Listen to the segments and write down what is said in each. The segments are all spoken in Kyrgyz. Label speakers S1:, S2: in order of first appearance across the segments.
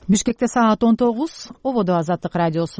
S1: Бишкекте саат 19, ободо Азаттык радиосу.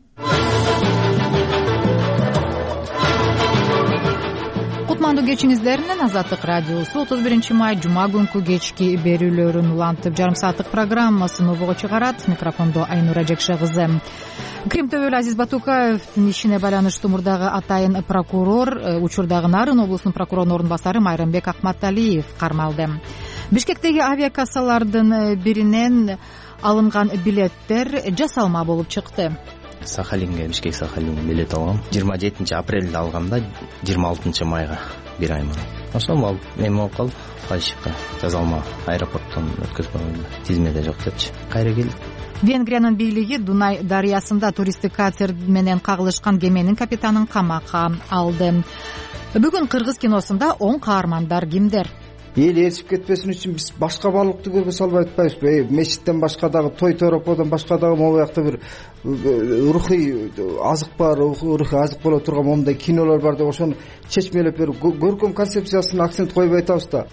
S1: Кутмандуу кечиңиздер менен Азаттык радиосу 31 май жума күнкү кечки берүүлөрүн улантып жарым сааттык программасын обого чыгарат. Микрофондо Айнура Жекше кызы. Крим төбөлү Азиз Батукаевдин ишине байланыштуу мурдагы атайын прокурор, учурдагы Нарын облусунун прокурорунун орун басары Майрамбек Акматалиев кармалды. Бишкектеги авиакассалардын биринен алынган билеттер жасалма болуп чыкты.
S2: Сахалинге, Бишкек Сахалинге билет алгам. 27 апрелде алгам да 26 майга бир ай мурун. Ошол алып, эми болуп калып, фальшикка жасалма аэропорттон өткөзүп койгон. Тизмеде жок депчи. Кайра келдик.
S1: Венгриянын бийлиги Дунай дарыясында туристтик катер менен кагылышкан кеменин капитанын камакка алды. Бүгүн кыргыз киносунда оң каармандар кимдер?
S3: Эл ээрчип кетпесин үчүн биз башка баалыкты көргө салбай атпайбызбы? Мечиттен башка дагы, той тороподон башка дагы могу жакта бир рухий азык бар, рухий азык боло турган момундай кинолор бар деп ошону чечмелеп берип көркөм концепциясына акцент койбой атабыз да.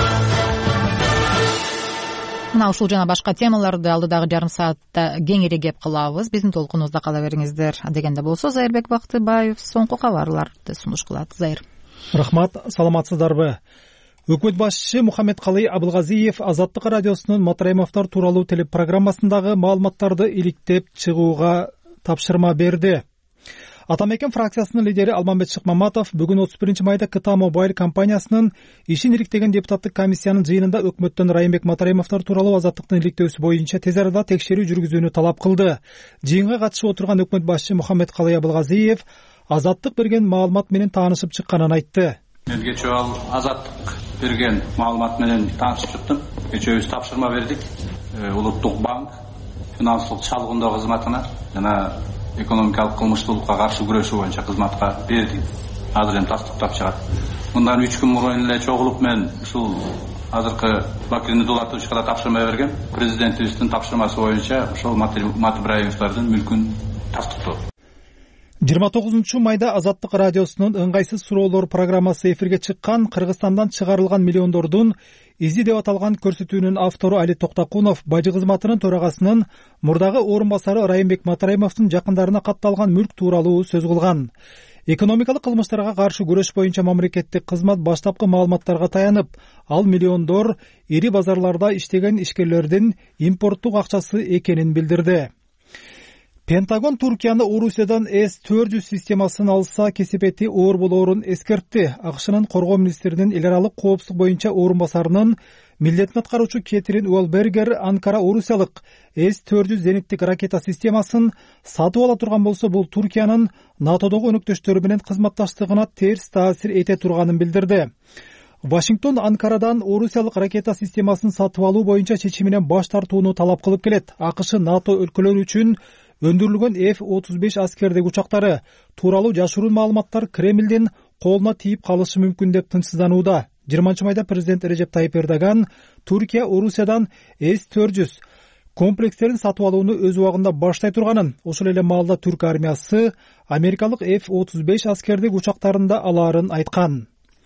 S1: Мына ушул жана башка темаларды алдыдагы жарым саатта кеңири кеп кылабыз. Биздин толкунубузда кала бериңиздер. Дегенде болсо Зайырбек Бактыбаев соңку кабарларды сунуш кылат. Зайыр.
S4: Рахмат, саламатсыздарбы? Өкмөт башчысы Мухаммедкалый Абылгазиев Азаттык радиосунун Матраимовдор тууралуу телепрограммасындагы маалыматтарды иликтеп чыгууга тапшырма берди. Атамекен фракциясынын лидери Алмамбет Шыкмаматов бүгүн 31 майда КТА Мобайл компаниясынын ишин иликтеген депутаттык комиссиянын жыйынында өкмөттөн Райымбек Матраимовдор тууралуу азаттыктын иликтөөсү боюнча тез арада текшерүү жүргүзүүнү талап кылды. Жыйынга катышып отурган өкмөт башчысы Мухаммедкалый Абылгазиев азаттык берген маалымат менен таанышып чыкканын айтты.
S5: Мен кечээ ал азаттык берген маалымат менен таанышып чыктым. Кечээ тапшырма бердик. Улуттук банк финансылык чалгындоо кызматына жана экономикалык кылмыштуулукка каршы күрөшүү боюнча кызматка бердик. Азыр эми тастыктап чыгат. Мындан 3 күн мурун эле чогулуп мен ушул азыркы Бакирни Дулатовичке тапшырма берген. Президентибиздин тапшырмасы боюнча ошол Матыбраевдардын мүлкүн тастыктоо.
S4: 29 майда Азаттык радиосунун ыңгайсыз суроолор программасы эфирге чыккан. Кыргызстандан чыгарылган миллиондордун изи деп аталган көрсөтүүнүн автору Али Токтакунов бажы кызматынын төрагасынын мурдагы орун басары Райымбек Матраимовдун жакындарына катталган мүлк тууралуу сөз кылган. Экономикалык кылмыштарга каршы күрөш боюнча мамлекеттик кызмат баштапкы маалыматтарга таянып, ал миллиондор ири базарларда иштеген ишкерлердин импорттук акчасы экенин билдирди. Пентагон Туркияны Орусиядан С-400 системасын алса кесепети оор болоорун эскертти. АКШнын коргоо министринин эл аралык коопсуздук боюнча орун басарынын милдетин аткаруучу Кетрин Уэлбергер Анкара Орусиялык С-400 зениттик ракета системасын сатып ала турган болсо, бул Туркиянын НАТОдогу өнөктөштөрү менен кызматташтыгына терс таасир эте турганын билдирди. Вашингтон Анкарадан Орусиялык ракета системасын сатып алуу боюнча чечиминен баш тартууну талап кылып келет. АКШ НАТО өлкөлөрү үчүн өндүрүлгөн F-35 аскердик учактары тууралуу жашыруун маалыматтар Кремлдин колуна тийип калышы мүмкүн деп тынчсызданууда. 20 майда президент Режеп Тайип Эрдоган Туркия Орусиядан С-400 комплекстерин сатып алууну өз убагында баштай турганын, ошол эле маалда түрк армиясы америкалык F-35 аскердик учактарын да алаарын айткан.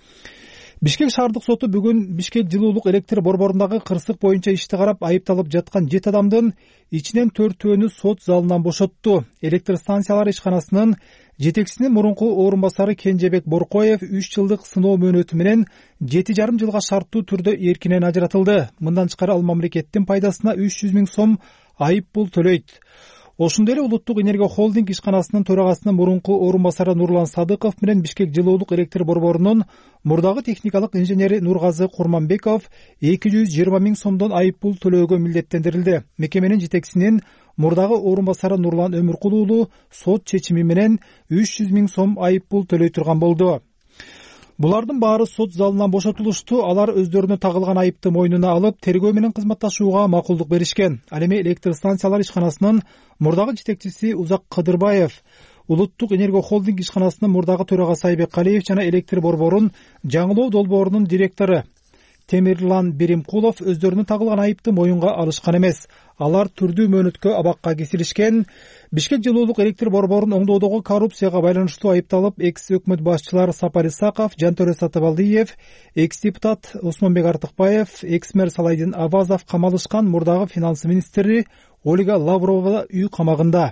S4: Бишкек шаардык соту бүгүн Бишкек жылуулук электр борборундагы кырсык боюнча ишти карап айыпталып жаткан 7 адамдын ичинен 4-төөнү сот залынан бошотту. Электр станциялары ишканасынын жетекчисинин мурунку орун басары Кенжебек Боркоев 3 жылдык сыноо мөөнөтү менен 7,5 жылга шарттуу түрдө эркинен ажыратылды. Мындан тышкары ал мамлекеттин пайдасына 300 000 сом айып пул төлөйт. Ошондой эле Улуттук энергия холдинг ишканасынын төрагасынын мурунку орун басары Нурлан Садыков менен Бишкек жылуулук электр борборунун мурдагы техникалык инженери Нургазы Курманбеков 220 000 сомдон айып пул төлөөгө милдеттендирилди. Мекеменин жетекчисинин мурдагы орун басары Нурлан Өмүркул уулу сот чечими менен 300 000 сом айып пул төлөй турган болду. Булардын баары сот залынан бошотулушту. Алар өздөрүнө тагылган айыпты мойнуна алып, тергөө менен кызматташууга макулдук беришкен. Ал эми электр станциялар ишканасынын мурдагы жетекчиси Узак Кыдырбаев, Улуттук энергия холдинг ишканасынын мурдагы төрагасы Айбек Калиев жана электр борборун жаңылоо долбоорунун директору Темирлан Беримкулов өздөрүнө тагылган айыпты моюнга алышкан эмес. Алар түрдүү мөөнөткө абакка кесилишкен. Бишкек жылуулук электр борборун оңдоодогу коррупцияга байланыштуу айыпталып, экс өкмөт башчылары Сапар Исаков, Жантөре Сатыбалдиев, экс депутат Осмонбек Артыкбаев, экс мэр Салайдин Абазов камалышкан. Мурдагы финанс министри Ольга Лаврова үй камагында.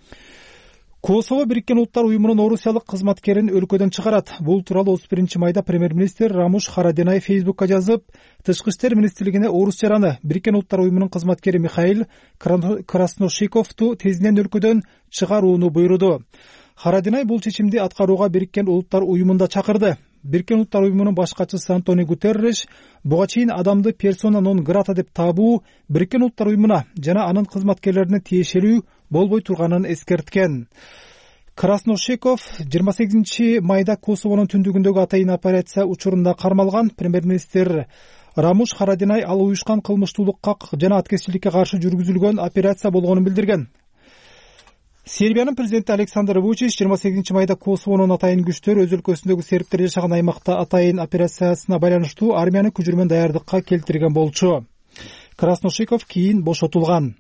S4: Косово Бириккен Улуттар уюмунун орусиялык кызматкерин өлкөдөн чыгарат. Бул тууралуу 31 майда премьер-министр Рамуш Харадинай Фейсбукка жазып, Тышкы иштер министрлигине орус жараны Бириккен Улуттар уюмунун кызматкери Михаил Красношиковду тезинен өлкөдөн чыгарууну буйруду. Харадинай бул чечимди аткарууга Бириккен Улуттар уюмунда чакырды. Бириккен Улуттар уюмунун баш катчысы Антонио Гутерриш буга чейин адамды персона нон грата деп табуу Бириккен Улуттар уюмуна жана анын кызматкерлерине тиешелүү болбой турганын эскерткен. Красношиков 28 майда Косовонун түндүгүндөгү атайын операция учурунда кармалган. Премьер-министр Рамуш Харадинай ал уюшкан кылмыштуулукка жана аткезчиликке каршы жүргүзүлгөн операция болгонун билдирген. Сербиянын президенти Александр Вучич 28 майда Косовонун атайын күчтөр өз өлкөсүндөгү сербтер жашаган аймакта атайын операциясына байланыштуу армияны күчүрмөн даярдыкка келтирген болчу. Красношиков кийин бошотулган.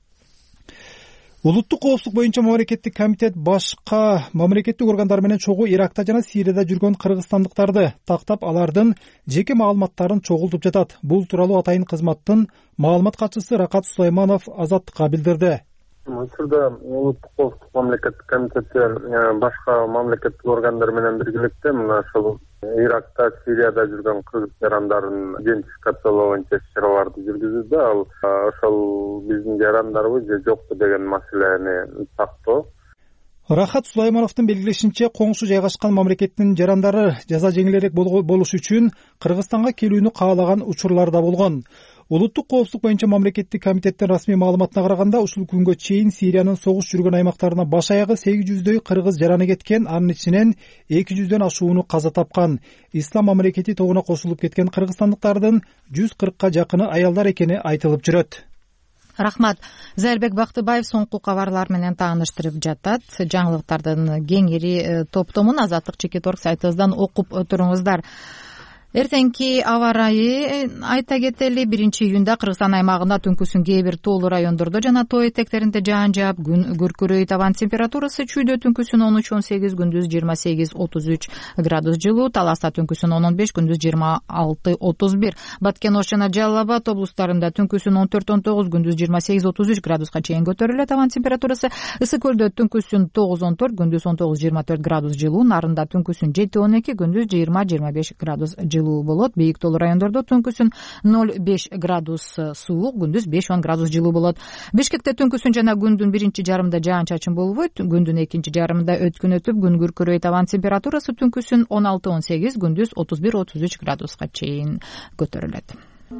S4: Улуттук коопсуздук боюнча мамлекеттик комитет башка мамлекеттик органдар менен чогуу Иракта жана Сирияда жүргөн кыргызстандыктарды тактап, алардын жеке маалыматтарын чогултуп жатат. Бул тууралуу атайын кызматтын маалымат катчысы Ракат Сулайманов Азаттыкка билдирди.
S6: Учурда улуттук коопсуздук мамлекеттик комитеттер башка мамлекеттик органдар менен биргеликте мына ошол Иракта, Сирияда жүргөн кыргыз жарандарын идентификациялоо боюнча иш-чараларды жүргүзүүдө, ал ошол биздин жарандарбы же жокпу деген маселени тактоо.
S4: Рахат Сулаймановдун белгилешинче, коңшу жайгашкан мамлекеттин жарандары жаза жеңилирээк болуш үчүн Кыргызстанга келүүнү каалаган учурлар да болгон. Улуттук коопсуздук боюнча мамлекеттик комитеттин расмий маалыматына караганда, ушул күнгө чейин Сириянын согуш жүргөн аймактарына баш аягы 800дөй кыргыз жараны кеткен, анын ичинен 200дөн ашууну каза тапкан. Ислам мамлекети тобуна кошулуп кеткен кыргызстандыктардын 140ка жакыны аялдар экени айтылып жүрөт.
S1: Рахмат. Зайырбек Бактыбаев соңку кабарлар менен тааныштырып жатат. Жаңылыктардын кеңири топтомун Азаттык Чекиторг сайтыбыздан окуп отуруңуздар. Эртеңки аба ырайы айта кетели. 1-июнда Кыргызстан аймагында түнкүсүн кээ бир тоолуу райондордо жана тоо этектеринде жаан жаап, күн күркүрөйт. Абан температурасы чүйдө түнкүсүн 13-18, күндүз 28-33 градус жылуу, Таласта түнкүсүн 15, күндүз 26-31. Баткен Ош жана Жалал Абад облустарында түнкүсүн 14-19, күндүз 28-33 градуска чейин көтөрүлөт. Абан температурасы Ысык көлдө түнкүсүн 9-14, күндүз 19-24 градус жылуу, Нарында түнкүсүн 7-12, күндүз 20-25 градус жылуу болот. Бийик тоолуу райондордо түнкүсүн 0-5 градус суук, күндүз 5-10 градус жылуу болот. Бишкекте түнкүсүн жана күндүн биринчи жарымында жаан-чачын болбойт, күндүн экинчи жарымында өткүн өтүп, күн күркүрөйт. Абан температурасы түнкүсүн 16-18, күндүз 31-33 градуска чейин көтөрүлөт.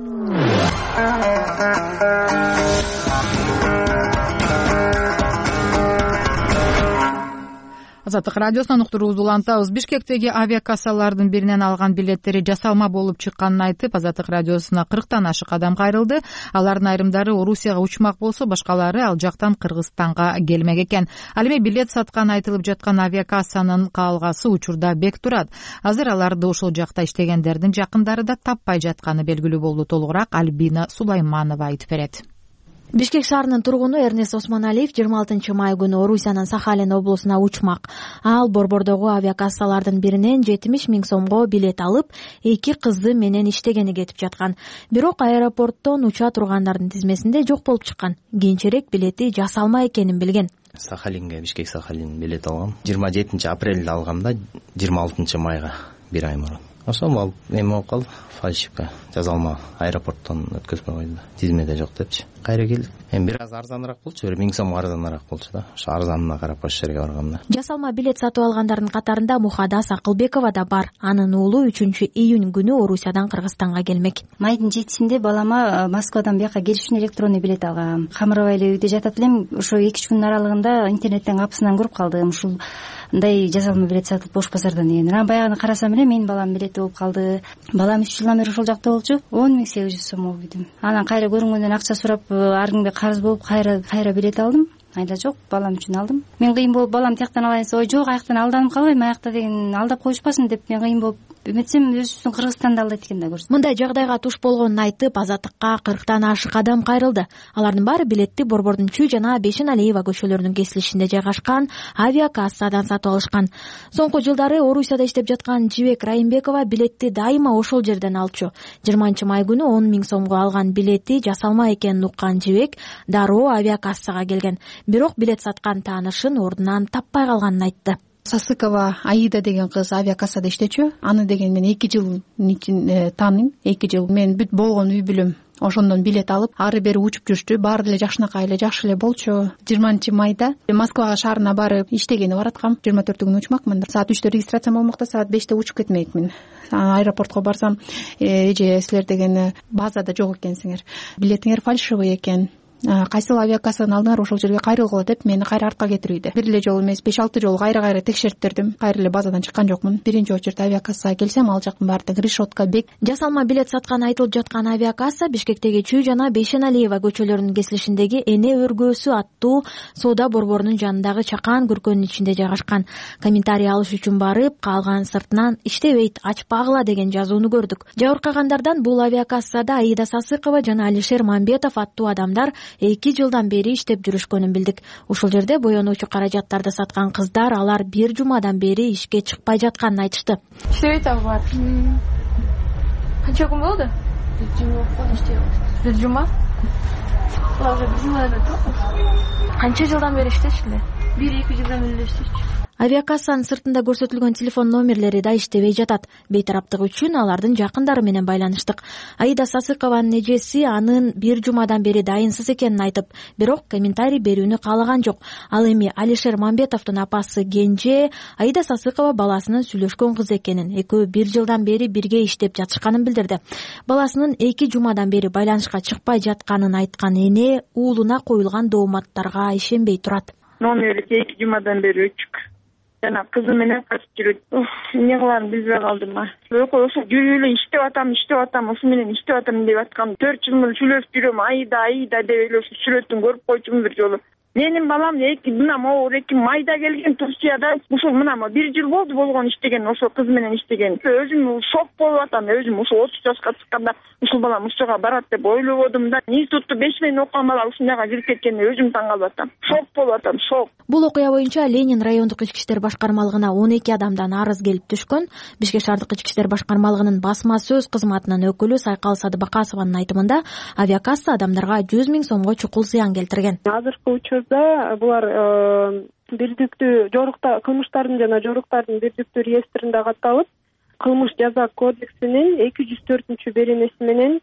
S1: Азаттык радиосунан уктуруубузду улантабыз. Бишкектеги авиакассалардын биринен алган билеттери жасалма болуп чыкканын айтып, Азаттык радиосуна 40тан ашык адам кайрылды. Алардын айрымдары Орусияга учмак болсо, башкалары ал жактан Кыргызстанга келмек экен. Ал эми билет саткан айтылып жаткан авиакассанын каалгасы учурда бек турат. Азыр аларды ошол жакта иштегендердин жакындары да таппай жатканы белгилүү болду. Толугураак Альбина Сулайманова айтып берет.
S7: Бишкек шаарынын тургуну Эрнест Осмоналиев 26 май күнү Орусиянын Сахалин облусуна учмак. Ал борбордогу авиакассалардын биринен 70 000 сомго билет алып, 2 кызы менен иштегени кетип жаткан. Бирок аэропорттон уча тургандардын тизмесинде жок болуп чыккан. Кийинчерээк билети жасалма экенин билген.
S2: Сахалинге, Бишкек Сахалин билет алгам. 27 апрелде алгам да, 26 майга бир ай мурун. Ошол алып эме болуп калды, фальшивка жазалма аэропорттон өткөзбөй койду. Тизмеде жок депчи. Кайра келдик. Эми бир аз арзаныраак болчу, 1000 сом арзаныраак болчу да. Ошо арзанына карап ошол жерге баргамда.
S7: Жасалма билет сатып алгандардын катарында Мухадас Акылбекова да бар. Анын уулу 3-июнь күнү Орусиядан Кыргызстанга келмек.
S8: Майдын 7-синде балама Москвадан бияка келиш үчүн электронный билет алгам. Камырабай эле үйдө жатат элем. Ошо 2-3 күнүн аралыгында интернеттен капысынан көрүп калдым. Ушундай жасалма билет сатып Бош базардан деген. Анан баягы карасам эле менин балам билети болуп калды. Балам 3 жылдан бери ошол жакта болчу. 10.800 сом өйдүм. Анан кайра көрүнгөндөн акча сурап, ар кимге карыз болуп кайра билет алдым. Айда жок, балам үчүн алдым. Мен кыйын болуп балам тияктан алайын десе, ой жок, аяктан алданып калбайм, аякта деген алдап коюшпасын деп мен кыйын болуп үмүтсүзсүм өзүбүздүн Кыргызстанда алат экен да көрсөт.
S7: Мындай жагдайга туш болгонун айтып, Азаттыкка 40тан ашык адам кайрылды. Алардын баары билетти Борбордун Чүй жана Бейшеналиева көчөлөрүнүн кесилишинде жайгашкан авиакассадан сатып алышкан. Соңку жылдары Орусияда иштеп жаткан Жибек Райымбекова билетти дайыма ошол жерден алчу. 20-май күнү 10 000 сомго алган билети жасалма экенин уккан Жибек дароо авиакассага келген. Бирок билет саткан таанышын ордунан таппай калганын айтты.
S9: Сасыкова Аида деген кыз авиакассада иштечү. Аны деген мен 2 жыл тааныйм. 2 жыл мен бүт болгон үй бүлөм ошондон билет алып, ары бери учуп жүрүштү. Баары деле жакшынакай эле, жакшы эле болчу. 20-майда Москва шаарына барып иштегени бараткам. 24-күнү учмакмын. Саат 3-тө регистрациям болмокта, саат 5-те учуп кетмекмин. Аэропортко барсам, эже силер деген базада жок экенсиңер. Билетиңер фальшивый экен. Кайсыл авиакассадан алдыңар, ошол жерге кайрылгыла деп мени кайра артка кетирүүдө. Бир эле жолу эмес, 5-6 жолу кайра текшертирдим. Кайра эле базадан чыккан жокмун. Биринчи очередь авиакассага келсем, ал жактын баары решетка бек.
S7: Жасалма билет сатканы айтылып жаткан авиакасса Бишкектеги Чүй жана Бейшеналиева көчөлөрүнүн кесилишиндеги Эне өргөөсү аттуу соода борборунун жанындагы чакан көркөнүн ичинде жайгашкан. Комментарий алыш үчүн барып, калган сыртынан иштебейт, ачпагыла деген жазууну көрдүк. Жабыркагандардан бул авиакассада Аида Сасыкова жана Алишер Мамбетов аттуу адамдар 2 жылдан бери иштеп жүрүшкөнүн билдик. Ушул жерде боенуучу каражаттарды саткан кыздар алар 1 жумадан бери ишке чыкпай жатканын айтышты.
S10: Иштебейт алар. Канча күн болду? 1 жума. Алар уже 1 жумадан өтүп. Канча жылдан бери иштешти? 1-2 жылдан бери иштешти.
S7: Авиакассанын сыртында көрсөтүлгөн телефон номерлери да иштебей жатат. Бейтараптык үчүн алардын жакындары менен байланыштык. Аида Сасыкованын эжеси анын 1 жумадан бери дайынсыз экенин айтып, бирок комментарий берүүнү каалаган жок. Ал эми Алишер Мамбетовдун апасы Кенже Аида Сасыкова баласынын сүйлөшкөн кызы экенин, экөө 1 жылдан бери бирге иштеп жатышканын билдирди. Баласынын 2 жумадан бери байланышка чыкпай жатканын айткан эне уулуна коюлган дооматтарга ишенбей турат.
S10: Номери 2 жумадан бери өчүк. Жана кызы менен качып жүрөт. Эмне кыларын билбей калдым. Ошо жүрүп эле иштеп атам, ошо менен иштеп атам деп аткам. 4 жыл мурун сүйлөшүп жүрөм, Аида деп эле ошо сүрөтүн көрүп койчумун бир жолу. Менин балам мына могу 2-майда келген Турциядан. Ушул мына 1 жыл болду болгон иштеген, ошо кыз менен иштеген. Өзүм шок болуп атам. Өзүм ушул 30 жашка чыкканда ушул балам ушуга барат деп ойлободум да. Институтту 5 мен окуган бала ушундайга кирип кеткенине өзүм таң калып атам. Шок болуп атам, шок.
S7: Бул окуя боюнча Ленин райондук ички иштер башкармалыгына 12 адамдан арыз келип түшкөн. Бишкек шаардык ички иштер башкармалыгынын басма сөз кызматынын өкүлү Сайкал Садыбакасованын айтымында, авиакасса адамдарга 100 000 сомго чукул зыян келтирген.
S11: Азыркы учурда булар бирдиктүү жорукта кылмыштардын жана жоруктардын бирдиктүү реестринде катталып, кылмыш жаза кодексинин 204 беренеси менен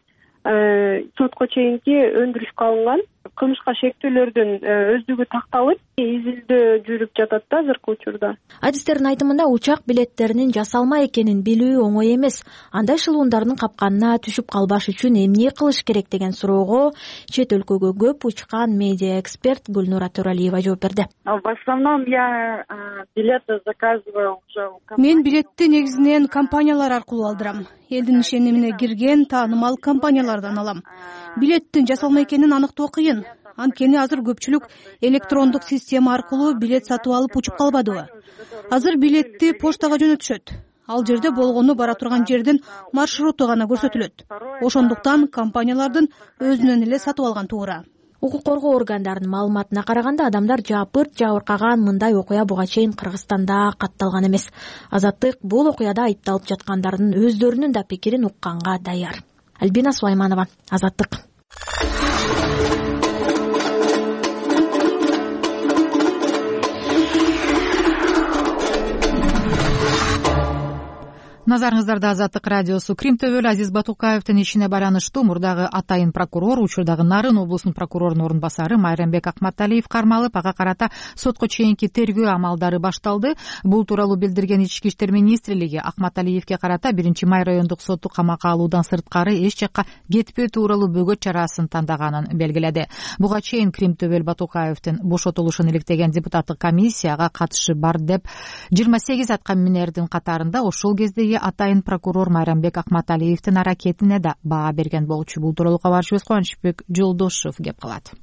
S11: сотко чейинки өндүрүшкө алынган. Кылмышка шектүүлөрдүн өздүгү такталып, изилдөө жүрүп жатат да азыркы учурда.
S7: Адистердин айтымында учак билеттеринин жасалма экенин билүү оңой эмес. Андай шылуундардын капканына түшүп калбаш үчүн эмне кылыш керек деген суроого чет өлкөгө көп учкан медиа эксперт Гүлнура Төралиева жооп берди.
S10: В основном я билеты заказываю уже.
S9: Мен билетти негизинен компаниялар аркылуу алдырам. Элдин ишенимине кирген таанымал компаниялардан алам. Билеттин жасалма экенин аныктоо кыйын. Анткени азыр көпчүлүк электрондук система аркылуу билет сатып алып учуп калбадыбы. Азыр билетти поштага жөнөтүшөт. Ал жерде болгону бара турган жердин маршруту гана көрсөтүлөт. Ошондуктан компаниялардын өзүнөн эле сатып алган туура.
S7: Укук коргоо органдарынын маалыматына караганда адамдар жабыркаган мындай окуя буга чейин Кыргызстанда катталган эмес. Азаттык бул окуяда айыпталып жаткандардын өздөрүнүн да пикирин укканга даяр. Альбина Сулайманова, Азаттык.
S1: Назарыңыздарда Азаттык радиосу. Крим Төбөл Азиз Батукаевдин ишине байланыштуу мурдагы атайын прокурор, учурдагы Нарын облусунун прокурорунун орун басары Майрамбек Акматалиев кармалып, ага карата сотко чейинки тергөө амалдары башталды. Бул тууралуу билдирген Ички иштер министрлиги Акматалиевге карата 1-май райондук соту камакка алуудан сырткары эч жакка кетпөө тууралуу бөгөт чарасын тандаганын белгиледи. Буга чейин Крим Төбөл Батукаевдин бошотулушун иликтеген депутаттык комиссияга катышы бар деп 28 аткаминердин катарында ошол кездеги атайын прокурор Майрамбек Акматалиевдин аракетине да баа берген болчу. Бул тууралуу кабарчыбыз Кубанычбек Жолдошев кеп калат.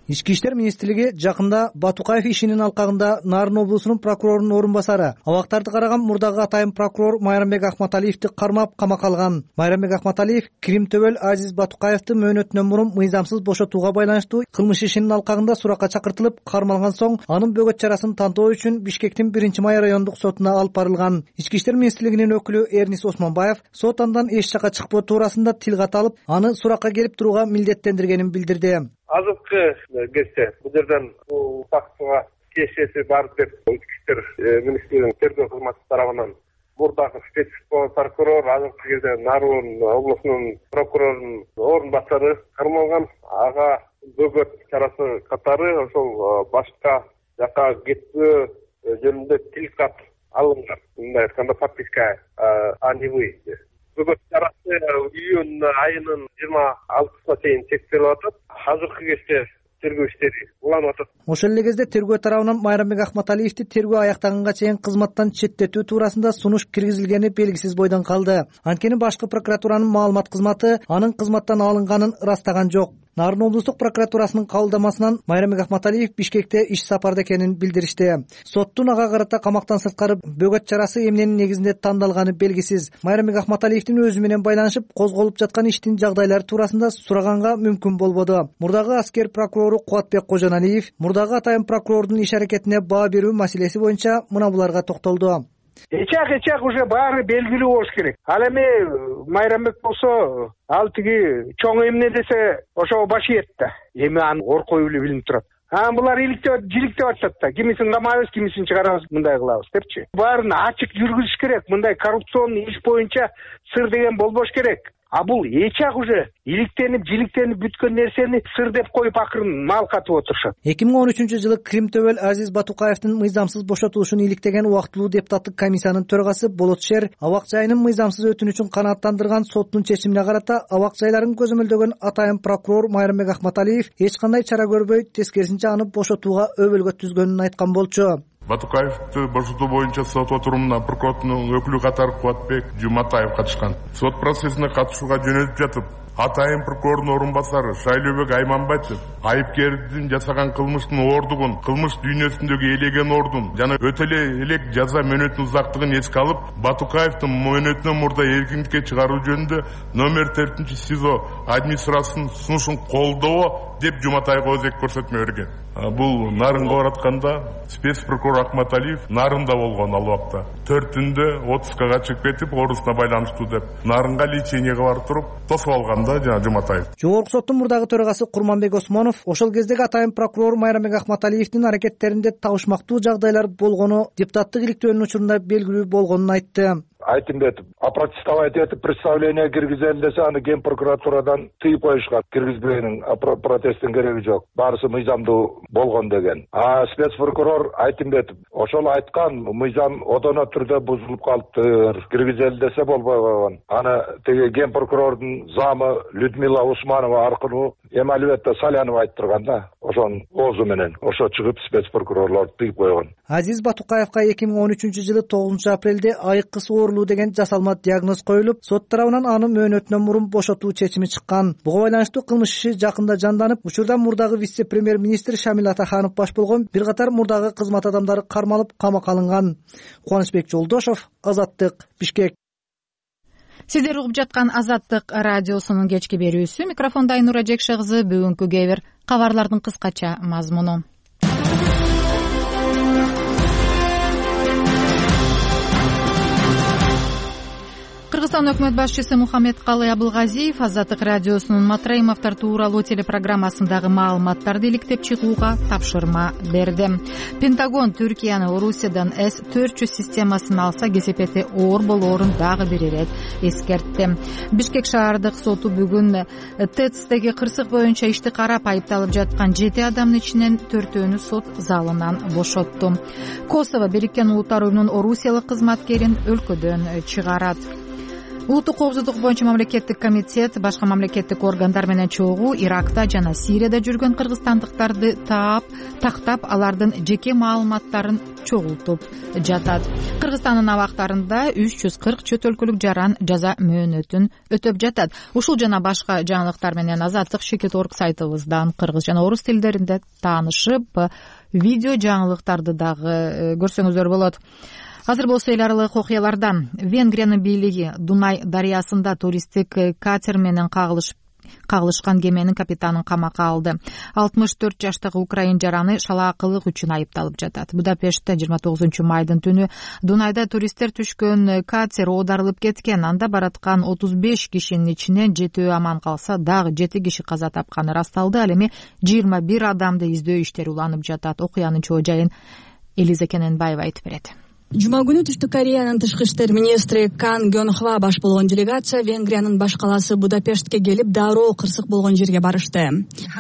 S12: Ички иштер министрлиги жакында Батукаев ишинин алкагында Нарын облусунун прокурорунун орун басары, абактарды караган мурдагы атайын прокурор Майрамбек Акматалиевди кармап камакка алган. Майрамбек Акматалиев Крим Төбөл Азиз Батукаевди мөөнөтүнөн мурун мыйзамсыз бошотууга байланыштуу кылмыш ишинин алкагында суракка чакыртылып кармалган соң, анын бөгөт чарасын тантоо үчүн Бишкектин 1-май райондук сотуна алып барылган. Ички иштер министрлигинин өкүлү Эрнис Осмонбаев сот андан эч жака чыкпоо туурасында тил кат алып, аны суракка келип турууга милдеттендиргенин билдирди.
S6: Азыркы кезде бул жерден бул фактыга тиешеси бар деп ички иштер министрлигинин тергөө кызматы тарабынан мурдагы спец прокурор, азыркы кезде Нарын облусунун прокурорунун орун басары кармалган. Ага бөгөт чарасы катары ошол башка жака кетпөө жөнүндө тил кат алынган. Мындай айтканда подписка о невыезде. Бөгөт чарасы июнь айынын 26-сына чейин чектелип атат. Азыркы кезде тергөө иштери уланып атат.
S12: Ошол эле кезде тергөө тарабынан Майрамбек Акматалиевди тергөө аяктаганга чейин кызматтан четтетүү туурасында сунуш киргизилгени белгисиз бойдон калды. Анткени башкы прокуратуранын маалымат кызматы анын кызматтан алынганын ырастаган жок. Нарын облустук прокуратурасынын кабылдамасынан Майрамбек Акматалиев Бишкекте иш сапарда экенин билдиришти. Соттун ага карата камактан сырткары бөгөт чарасы эмненин негизинде тандалганы белгисиз. Майрамбек Акматалиевдин өзү менен байланышып козголуп жаткан иштин жагдайлары туурасында сураганга мүмкүн болбоду. Мурдагы аскер прокурору Кубатбек Кожоналиев мурдагы атайын прокурордун иш аракетине баа берүү маселеси боюнча мына буларга токтолду.
S13: Эчак уже баары белгилүү болуш керек. Ал эми Майрамбек болсо, ал тиги чоң эмне десе, ошого баш ийет да. Эми анын оркою билинип турат. Булар жиликтеп атышат да. Кимисин камайбыз, кимисин чыгарабыз, мындай кылабыз депчи. Баарын ачык жүргүзүш керек. Мындай коррупционный иш боюнча сыр деген болбош керек. Бул эчак уже иликтенип, жиликтенип бүткөн нерсени сыр деп коюп акырын мал катып отурушат.
S12: 2013-жылы Крим Төбөл Азиз Батукаевдин мыйзамсыз бошотулушун иликтеген убактылуу депутаттык комиссиянын төрагасы Болот Шер абак жайынын мыйзамсыз өтүнүчүн канааттандырган соттун чечимине карата абак жайларын көзөмөлдөгөн атайын прокурор Майрамбек Акматалиев эч кандай чара көрбөй, тескерисинче аны бошотууга өбөлгө түзгөнүн айткан болчу.
S14: Батукаевди бошотуу боюнча сот отурумуна прокуратурунун өкүлү катары Кубатбек Жуматаев катышкан. Сот процессине катышууга жөнөтүп жатып, атайын прокурордун орун басары Шайлообек Айманбетов айыпкердин жасаган кылмыштын ордугун, кылмыш дүйнөсүндөгү элеген ордун жана өтө элек жаза мөөнөтүнүн узактыгын эске алып, Батукаевдин мөөнөтүнөн мурда эркиндикке чыгаруу жөнүндө номер 4 СИЗО администрациясынын сунушун колдоо деп Жуматаевга өзек көрсөтмө берген. Бул Нарынга баратканда спец прокурор Акматалиев Нарында болгон ал убакта. 4-түндө отпускага чыгып кетип, оорусуна байланыштуу деп Нарынга леченияга барып туруп, тосуп алганда жана Жуматаев.
S12: Жогорку соттун мурдагы төрагасы Курманбек Осмонов ошол кездеги атайын прокурор Майрамбек Акматалиевдин аракеттеринде табышмактуу жагдайлар болгону депутаттык иликтөөнүн учурунда белгилүү болгонун айтты.
S15: Айтымбетов опротестовать этип представление киргизели десе, аны Ген прокуратурадан тыйып коюшкан. Киргизбегенин протесттин кереги жок. Баарысы мыйзамдуу болгон деген. Спецпрокурор Айтымбетов ошол айткан, мыйзам одоно түрдө бузулуп калыптыр. Киргизели десе болбой койгон. Аны теги Ген прокурордун замы Людмила Усманова аркылуу эми албетте Салянов айттырган да. Ошонун оозу менен ошо чыгып спецпрокурорлор тыйып койгон.
S12: Азиз Батукаевга 2013-жылы 9-апрелде айыккы соорлуу деген жасалма диагноз коюлуп, сот тарабынан аны мөөнөтүнөн мурун бошотуу чечими чыккан. Буга байланыштуу кылмыш иши жакында жанданып, учурда мурдагы вице-премьер-министр Шамил Атаханов баш болгон бир катар мурдагы кызмат адамдары кармалып камакка алынган. Кубанычбек Жолдошов, Азаттык, Бишкек.
S1: Сиздер угуп жаткан Азаттык радиосунун кечки берүүсү. Микрофондо Айнура Жекше кызы. Бүгүнкү кээ бир кабарлардын кыскача мазмуну. Кыргызстан өкмөт башчысы Мухаммедкалый Абылгазиев Азаттык радиосунун Матраимовдор тууралуу телепрограммасындагы маалыматтарды иликтеп чыгууга тапшырма берди. Пентагон Түркияны Орусиядан С-400 системасын алса, кесепети оор болоорун дагы бир ирет эскертти. Бишкек шаардык соту бүгүн ТЭЦдеги кырсык боюнча ишти карап айыпталып жаткан 7 адамдын ичинен 4-өөнү сот залынан бошотту. Косово Бириккен Улуттар уюмунун Орусиялык кызматкерин өлкөдөн чыгарат. улуттук коопсуздук боюнча мамлекеттик комитет башка мамлекеттик органдар менен чогуу Иракта жана Сирияда жүргөн кыргызстандыктарды тактап алардын жеке маалыматтарын чогултуп жатат. Кыргызстандын абактарында 340 чөт өлкөлүк жаран жаза мөөнөтүн өтөп жатат. Ушул жана башка жаңылыктар менен Азаттык.org сайтыбыздан кыргыз жана орус тилдеринде таанышып, видео жаңылыктарды дагы көрсөңүздөр болот. Азыр болсо эл аралык окуялардан Венгриянын бийлиги Дунай дарыясында туристтик катер менен кагылышкан кеменин капитанын камакка алды. 64 жаштагы украин жараны шалаакылык үчүн айыпталып жатат. Будапештте 29 майдын түнү Дунайда туристтер түшкөн катер оодарылып кеткен. Анда бараткан 35 кишинин ичинен 7 аман калса, дагы 7 киши каза тапканы расталды. Ал эми 21 адамды издөө иштери уланып жатат. Окуянын чоо жайын Элиза Кененбаева айтып берет.
S16: Жума күнү Түштүк Кореянын тышкы иштер министри Кан Гёнхва баш болгон делегация Венгриянын баш калаасы Будапештке келип, дароо кырсык болгон жерге барышты.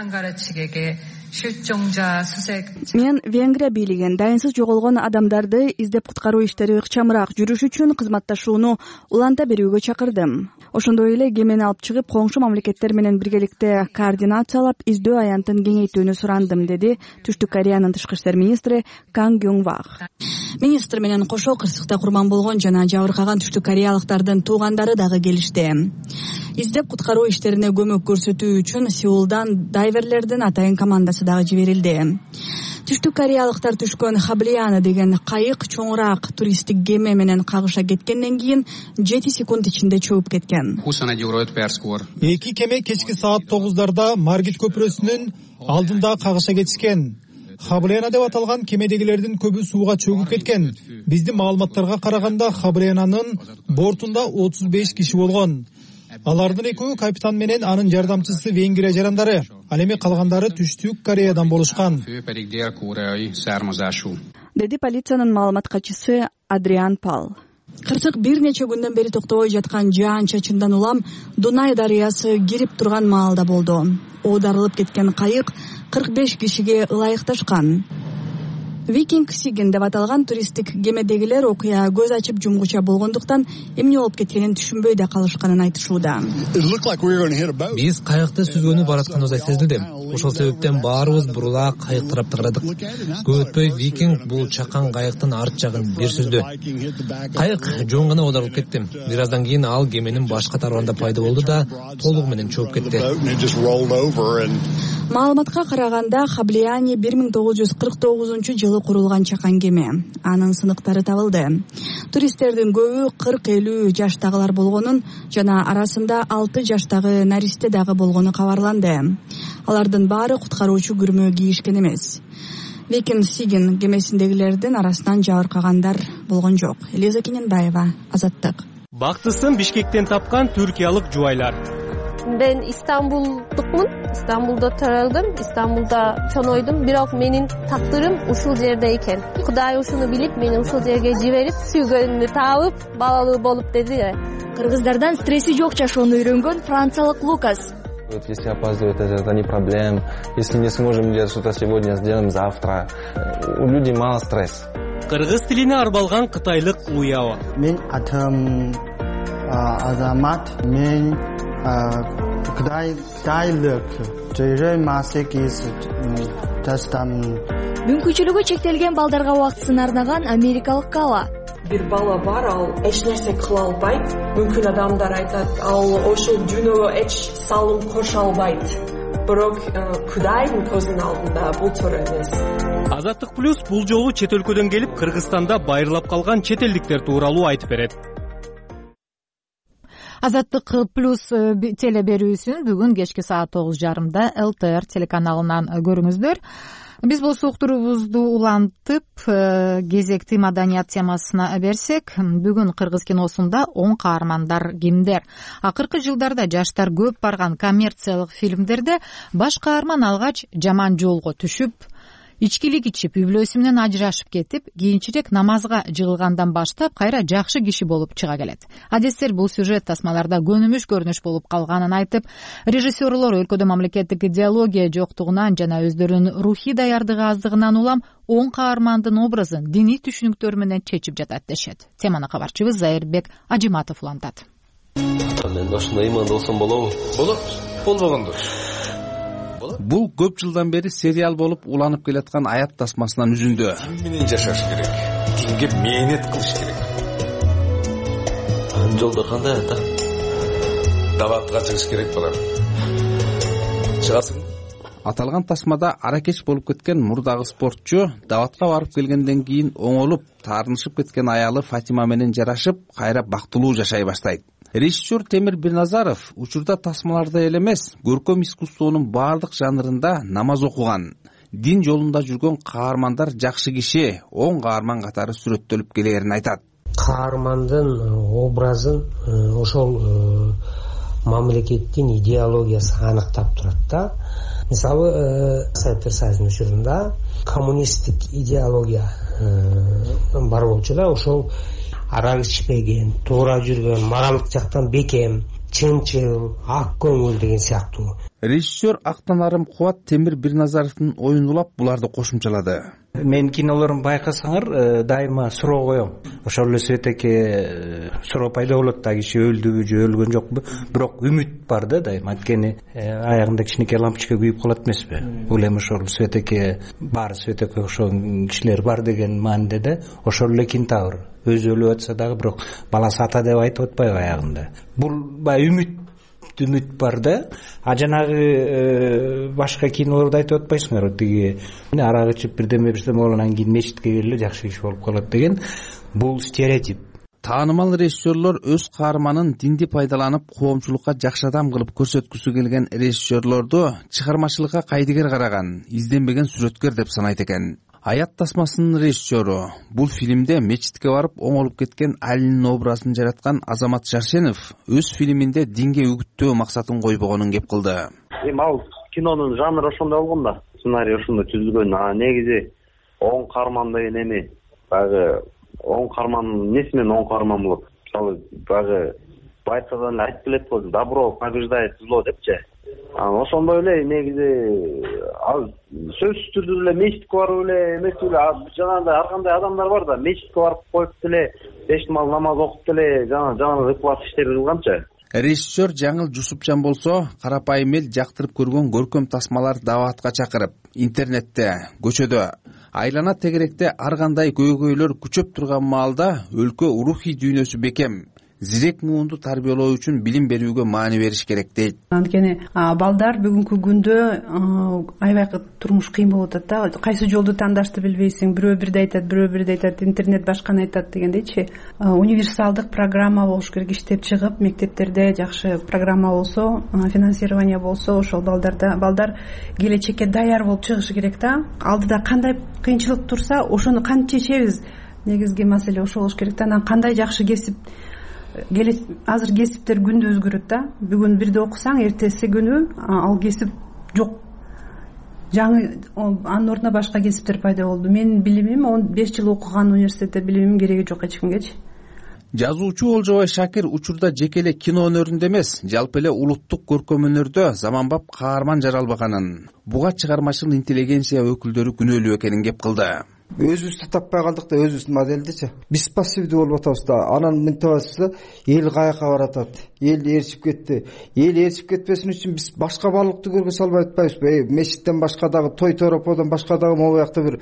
S16: Мен Венгрия бийлигин дайынсыз жоголгон адамдарды издеп куткаруу иштери ыкчамыраак жүрүш үчүн кызматташууну уланта берүүгө чакырдым. Ошондой эле кемени алып чыгып, коңшу мамлекеттер менен биргеликте координациялап, издөө аянтын кеңейтүүнү сурандым, деди Түштүк Кореянын тышкы иштер министри Кан Гёнхва. Министр менен кошо кырсыкта курман болгон жана жабыркаган түштүк кореялыктардын туугандары дагы келишти. Издеп куткаруу иштерине көмөк көрсөтүү үчүн Сеулдан дайверлердин атайын командасы дагы жиберилди. Түштүк кореялыктар түшкөн Хаблияны деген кайык чоңураак туристтик кеме менен кагыша кеткенден кийин 7 секунд ичинде чөгүп кеткен.
S4: Эки кеме кечки саат 9:00 Маргит көпүрөсүнүн алдында кагыша кетишкен. Хаблияна деп аталган кемедегилердин көбү сууга чөгүп кеткен. Биздин маалыматтарга караганда Хаблиянанын бортунда 35 киши болгон. Алардын экөө капитан менен анын жардамчысы Венгрия жарандары. Ал эми калгандары Түштүк Кореядан болушкан.
S16: Деди полициянын маалымат катчысы Адриан Пал. Кырсык бир нече күндөн бери токтобой жаткан жаан-чачындан улам Дунай дарыясы кирип турган маалда болду. Оодарылып кеткен кайык 45 кишиге ылайыкташкан. Викинг Сиген деп аталган туристтик кемедегилер окуя көз ачып жумгуча болгондуктан эмне болуп кеткенин түшүнбөй да калышканын айтышууда.
S17: Биз кайыкты сүзгөнү баратканыбыздай сезилди. Ошол себептен баарыбыз бурула кайык тарапты карадык. Көп өтпөй Викинг бул чакан кайыктын арт жагын бир сүздү. Кайык жоң гана оодарылып кетти. Бир аздан кийин ал кеменин башка тарабында пайда болду да толугу менен чөгүп кетти.
S16: Маалыматка караганда Хаблияни 1949-жылы курулган чакан кеме. Анын сыныктары табылды. Туристтердин көбү 40-50 жаштагылар болгонун жана арасында 6 жаштагы наристе дагы болгону кабарланды. Алардын баары куткаруучу күрмөө кийишкен эмес. Викинг Сиген кемесиндегилердин арасынан жабыркагандар болгон жок. Элиза Кененбаева, Азаттык.
S18: Бактысын Бишкектен тапкан түркиялык жубайлар.
S19: Ben İstanbullukmun. İstanbul'da töröldüm. İstanbul'da çonoydum. Bирок менин тактырым ушул жерде экен. Кудай ушуну билип, мени ушул жерге жиберип, сүйгөнүмдү таап, балалуу болуп деди.
S20: Кыргыздардан стресси жок жашоону үйрөнгөн франциялык Лукас.
S21: Если опаздывает, это не проблема. Если не сможем делать что-то сегодня, сделаем завтра. У людей мало стресс.
S18: Кыргыз тилине арбалган кытайлык Уяо.
S22: Мен атым Азамат. Мен кытайлык жайрай масекис тастам.
S20: Мүмкүнчүлүгү чектелген балдарга убактысын арнаган америкалык Кала.
S23: Бир бала бар, ал эч нерсе кыла албайт. Мүмкүн адамдар айтат, ал ошол дүйнөгө эч салым кошо албайт. Бирок Кудайдын көзүнүн алдында бул туура эмес.
S18: Азаттык плюс бул жолу чет өлкөдөн келип Кыргызстанда байырлап калган чет элдиктер тууралуу айтып берет.
S1: Азаттык плюс теле берүүсүн бүгүн кечки саат 9:30 ЛТР телеканалынан көрүңүздөр. Биз болсо уктуруубузду улантып кезекти маданият темасына берсек, бүгүн кыргыз киносунда 10 каармандар кимдер? Акыркы жылдарда жаштар көп барган коммерциялык фильмдерде баш каарман алгач жаман жолго түшүп, ичкилик ичип, үй бүлөсү менен ажырашып кетип, кийинчерээк намазга жыгылгандан баштап кайра жакшы киши болуп чыга келет. Адистер бул сюжет тасмаларда көнүмүш көрүнүш болуп калганын айтып, режиссерлор өлкөдө мамлекеттик идеология жоктугунан жана өздөрүнүн рухий даярдыгы аздыгынан улам 10 каармандын образын диний түшүнүктөр менен чечип жатат дешет. Теманы кабарчыбыз Зайырбек Ажиматов улантат.
S21: мен ошондой ыймандуу болсом болобу?
S2: Болбогондур.
S3: Бул көп жылдан бери сериал болуп уланып келаткан аят тасмасынан үзүндү.
S2: Дин менен жашаш керек. Динге мээнет кылыш керек.
S21: Анын жолдору кандай ата?
S2: Даватка чыгыш керек балам. Чыгасың.
S3: Аталган тасмада аракеч болуп кеткен мурдагы спортчу даватка барып келгенден кийин оңолуп, таарынышып кеткен аялы Фатима менен жарашып, кайра бактылуу жашай баштайт. Режиссер Темир Бирназаров учурда тасмаларда эле эмес, көркөм искусствонун баардык жанрында намаз окуган, дин жолунда жүргөн каармандар жакшы киши, оң каарман катары сүрөттөлүп келерин айтат.
S5: Каармандын образын ошол мамлекеттин идеологиясы аныктап турат да. Мисалы, Советтер Союзунун учурунда коммунисттик идеология бар болчу да, ошол арак ичпеген, туура жүргөн, моралдык жактан бекем, чынчыл, ак көңүл деген сыяктуу.
S3: Режиссер Актанарым Кубат Темир Бирназаровдун оюн улап буларды кошумчалады.
S12: Мен кинолорун байкасаңар дайыма суроо коем. Ошол эле Светеке суроо пайда болот да, киши өлдүбү же өлгөн жокпу? Бирок үмүт бар да дайыма. Анткени аягында кичинекей лампочка күйүп калат эмеспи? Бул эми ошол Светеке бар, Светеке окшогон кишилер бар деген мааниде да, ошол эле кентавр. Өзү өлүп атса дагы бирок баласы ата деп айтып атпайбы аягында? Бул баягы үмүт бар да. А жанагы башка кинолорду айтып атпайсыңарбы? Тиги арак ичип бирдеме болгондон кийин мечитке келип жакшы киши болуп калат деген. Бул стереотип.
S3: Таанымал режиссерлор өз каарманын динди пайдаланып, коомчулукка жакшы адам кылып көрсөткүсү келген режиссерлорду чыгармачылыкка кайдыгер караган, изденбеген сүрөткөр деп санайт экен. Аят тасмасынын режиссеру бул фильмде мечитке барып оңолуп кеткен Алинин образын жараткан Азамат Шаршенов өз фильминде динге үгүттөө максатын койбогонун кеп кылды.
S6: Ал кинонун жанры ошондой болгон да, сценарий ошондой түзүлгөн. Негизи оң каарман деген эми баягы оң каарман эмнеси менен оң каарман болот? Мисалы баягы байыртадан эле айтып келет го, добро побеждает зло депчи. Ошондой эле негизи ал сөзсүз түрдө эле мечитке барып эле эместип эле жанагындай ар кандай адамдар бар да, мечитке барып коюп деле 5 маал намаз окуп деле жанагы ыклас иштерди кылганчы.
S3: Режиссер Жаңыл Жусупжан болсо, карапайым эл жактырып көргөн көркөм тасмалар даватка чакырып, интернетте, көчөдө, айлана тегеректе ар кандай көйгөйлөр күчөп турган маалда өлкө рухий дүйнөсү бекем, зирек муунду тарбиялоо үчүн билим берүүгө маани бериш керек дейт.
S24: Анткени балдар бүгүнкү күндө аябай турмуш кыйын болуп атат да. Кайсы жолду тандашты билбейсиң, бирөө бирди айтат, бирөө бирди айтат, интернет башканы айтат дегендейчи. Универсалдык программа болуш керек, иштеп чыгып, мектептерде жакшы программа болсо, финансирование болсо, ошол балдар келечекке даяр болуп чыгышы керек да. Алдыда кандай кыйынчылык турса, ошону кантип чечебиз? Негизги маселе ошол болуш керек да. Анан кандай жакшы кесип азыр кесиптер күндө өзгөрөт да. Бүгүн бирде окусаң, эртеси күнү ал кесип жок. Жаңы анын ордуна башка кесиптер пайда болду. Менин билимим 15 жыл окуган университетте билимим кереги жок эч кимгечи.
S3: Жазуучу Олжобай Шакир учурда жеке эле кино өнөрүндө эмес, жалпы эле улуттук көркөм өнөрдө заманбап каарман жаралбаганын, буга чыгармачыл интеллигенция өкүлдөрү күнөөлүү экенин кеп кылды.
S25: Өзүбүздү таппай калдык да, өзүбүздүн модельдичи. Биз пассивдүү болуп атабыз да. Анан мынтип атабыз, эл каяка баратат, эл ээрчип кетти. Эл ээрчип кетпесин үчүн биз башка баалыктуу көргө салбай атпайбызбы? Мечиттен башка дагы, той тороподон башка дагы могу жакта бир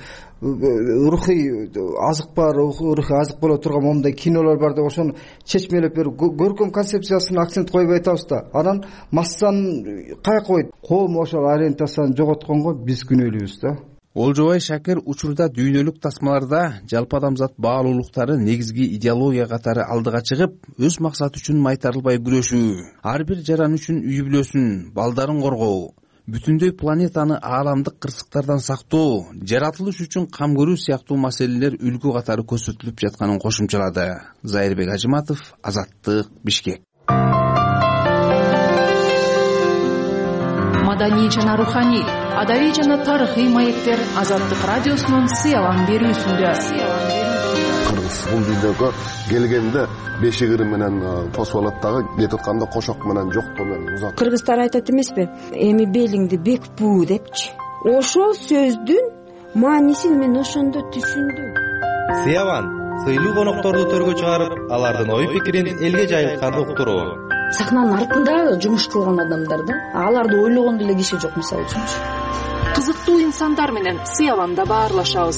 S25: рухий азык бар, рухий азык боло турган момундай кинолор бар деп ошону чечмелеп берип, көркөм концепциясына акцент койбой атабыз да. Анан массаны каяка койт? Коом ошол ориентацияны жоготконго биз күнөөлүүбүз да.
S3: Олжобай Шакир учурда дүйнөлүк тасмаларда жалпы адамзат баалуулуктары негизги идеология катары алдыга чыгып, өз максаты үчүн майтарылбай күрөшүү, ар бир жаран үчүн үй бүлөсүн, балдарын коргоо, бүтүндөй планетаны ааламдык кырсыктардан сактоо, жаратылыш үчүн кам көрүү сыяктуу маселелер үлгү катары көрсөтүлүп жатканын кошумчалады. Зайырбек Ажыматов, Азаттык, Бишкек.
S1: Маданий жана руханий, адабий жана тарыхый маектер Азаттык радиосунун сыялан берүүсүндө.
S26: Кыргыз бул видеого келгенде бешигири менен тосуп алат дагы, кетип атканда кошок менен жоктоо менен узат.
S27: Кыргыздар айтат эмеспи? Эми белиңди бекпүү депчи. Ошол сөздүн маанисин мен ошондо түшүндүм.
S28: Сыялан сыйлуу конокторду төргө чыгарып, алардын ой пикирин элге жайылткан уктуруу.
S27: сахнанын артында жумуш кылган адамдар да, аларды ойлогон деле киши жок. Мисалы үчүнчү
S7: кызыктуу инсандар менен сыябанда баарлашабыз.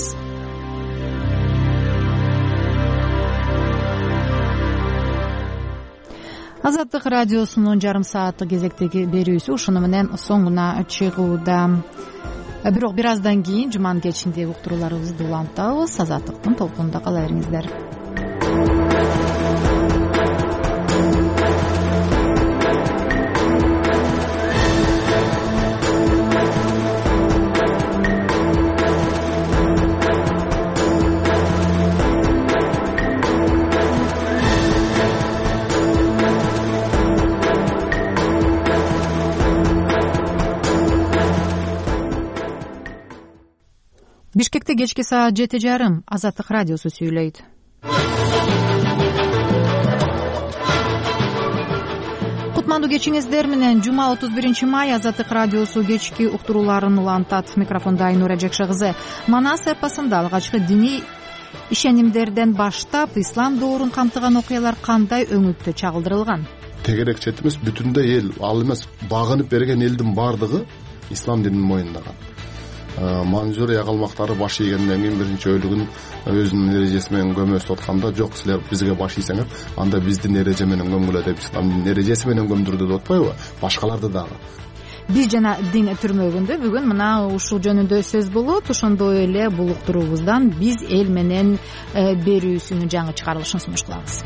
S1: Азаттык радиосунун жарым сааттык кезектеги берүүсү ушуну менен соңуна чыгууда. Бирок бир аздан кийин жуманын кечинде уктурууларыбызды улантабыз. Азаттыктын толкунунда кала бериңиздер. Бишкекте кечки саат 7:30 Азаттык радиосу сүйлөйт. Кутмандуу кечиңиздер менен жума 31 май Азаттык радиосу кечки уктурууларын улантат. Микрофондо Айнура Жекше кызы. Манас эпосунда алгачкы диний ишенимдерден баштап ислам доорун камтыган окуялар кандай өңүттө чагылдырылган?
S26: Тегерек четимиз бүтүндөй эл, ал эмес багынып берген элдин баардыгы ислам динин моюндаган. Манжурия калмактары баш ийгенден кийин биринчи өлүгүн өзүнүн эрежеси менен көмөсүп атканда, жок силер бизге баш ийсеңер, анда биздин эреже менен көмгүлө деп, исламдын эрежеси менен көмдүрдү деп атпайбы? Башкаларды дагы.
S1: Биз жана дин түрмөгүндө бүгүн мына ушул жөнүндө сөз болот. Ошондой эле бул уктуруубуздан биз эл менен берүүсүнүн жаңы чыгарылышын сунуш кылабыз.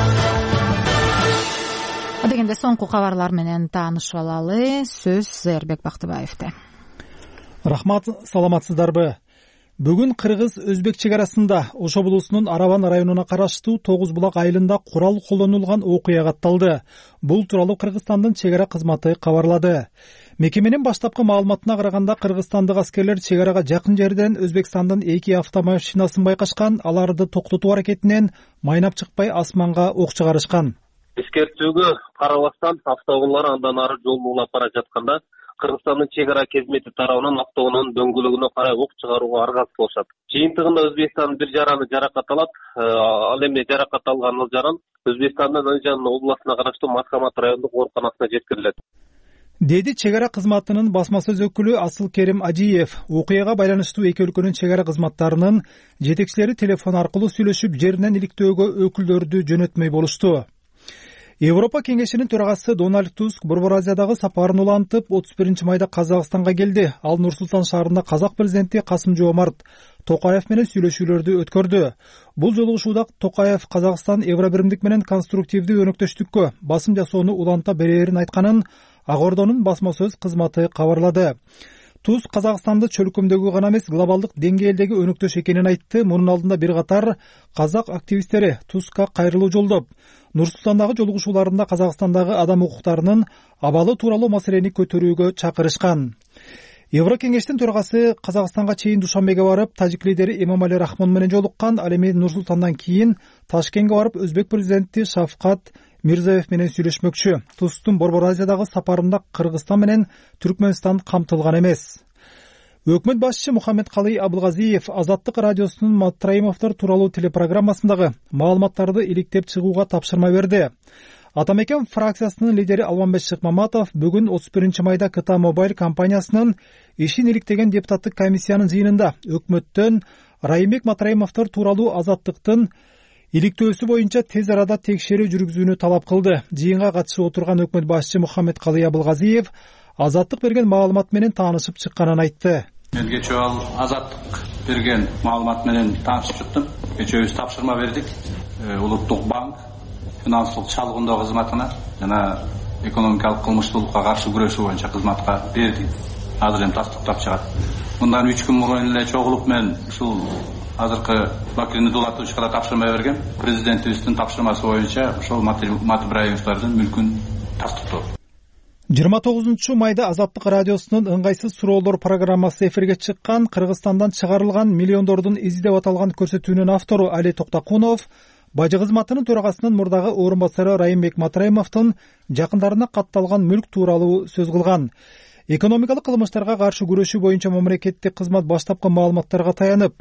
S1: Адегенде соңку кабарлар менен таанышып алалы. Сөз Зээрбек Бактыбаевде.
S4: Рахмат, саламатсыздарбы? Бүгүн Кыргыз-Өзбек чек арасында Ош облусунун Арабан районуна караштуу Тогуз булак айылында курал колдонулган окуя катталды. Бул тууралуу Кыргызстандын чек ара кызматы кабарлады. Мекеменин баштапкы маалыматына караганда, кыргызстандык аскерлер чек арага жакын жерден Өзбекстандын 2 автомашинасын байкашкан, аларды токтотуу аракетинен майнап чыкпай асманга ок чыгарышкан.
S8: Эскертүүгө карабастан автоунаалар андан ары жолду улап бара жатканда Кыргызстандын чек ара кызмети тарабынан автоунаанын дөңгөлөгүнө карай ок чыгарууга аргасыз болушат. Жыйынтыгында Өзбекстандын бир жараны жаракат алат. Ал эми жаракат алган жаран Өзбекстандын Ынжан областына караштуу Маскамат райондук ооруканасына жеткирилет,
S4: деди чек ара кызматынын басма сөз өкүлү Асыл Керим Ажиев. Окуяга байланыштуу эки өлкөнүн чек ара кызматтарынын жетекчилери телефон аркылуу сүйлөшүп, жеринен иликтөөгө өкүлдөрдү жөнөтмөй болушту. Европа кеңешинин төрагасы Дональд Туск Борбор Азиядагы сапарын улантып, 31 майда Казакстанга келди. Ал Нур-Султан шаарында Казак президенти Касым-Жомарт Токаев менен сүйлөшүүлөрдү өткөрдү. Бул жолугушууда Токаев Казакстан Евробиримдик менен конструктивдүү өнөктөштүккө басым жасоону уланта берерин айтканын Ак Ордонун басма сөз кызматы кабарлады. Туз Казакстанды чөлкөмдөгү гана эмес, глобалдык деңгээлдеги өнөктөш экенин айтты. Мунун алдында бир катар казак активисттери Тузга кайрылуу жолдоп, Нур-Султандагы жолугушууларында Казакстандагы адам укуктарынын абалы тууралуу маселени көтөрүүгө чакырышкан. Еврокеңештин төрагасы Казакстанга чейин Душанбеге барып, тажик лидери Эмомали Рахмон менен жолуккан. Ал эми Нур-Султандан кийин Ташкентке барып, Өзбек президенти Шавкат Мирзиёев менен сүйлөшмөкчү. Тустун Борбор Азиядагы сапарында Кыргызстан менен Түркмөнстан камтылган эмес. Өкмөт башчысы Мухаммедкалый Абылгазиев Азаттык радиосунун Матраимовдор тууралуу телепрограммасындагы маалыматтарды иликтеп чыгууга тапшырма берди. Атамекен фракциясынын лидери Албанбек Шыкмаматов бүгүн 31 майда КТ Мобайл компаниясынын ишин иликтеген депутаттык комиссиянын жыйынында өкмөттөн Райымбек Матраимовдор тууралуу азаттыктын иликтөөсү боюнча тез арада текшерүү жүргүзүүнү талап кылды. Жыйынга катышып отурган өкмөт башчысы Мухаммедкалый Абылгазиев Азаттык берген маалымат менен таанышып чыкканын айтты.
S9: Мен кечээ Азаттык берген маалымат менен таанышып чыктым. Кечээ биз тапшырма бердик. Улуттук банк финансылык чалгындоо кызматына жана экономикалык кылмыштуулукка каршы күрөшүү боюнча кызматка бердик. Азыр эми тастыктап чыгат. Мындан 3 күн мурун эле чогулуп мен ушул азыркы Бакирни Дулатовичке тапшырма берген. Президентибиздин тапшырмасы боюнча ошол Матыбраевдардын мүлкүн тастыктоо.
S4: 29 майда Азаттык радиосунун ыңгайсыз суроолор программасы эфирге чыккан. Кыргызстандан чыгарылган миллиондордун изи деп аталган көрсөтүүнүн автору Али Токтакунов бажы кызматынын төрагасынын мурдагы орун басары Райымбек Матраимовдун жакындарына катталган мүлк тууралуу сөз кылган. Экономикалык кылмыштарга каршы күрөшүү боюнча мамлекеттик кызмат баштапкы маалыматтарга таянып,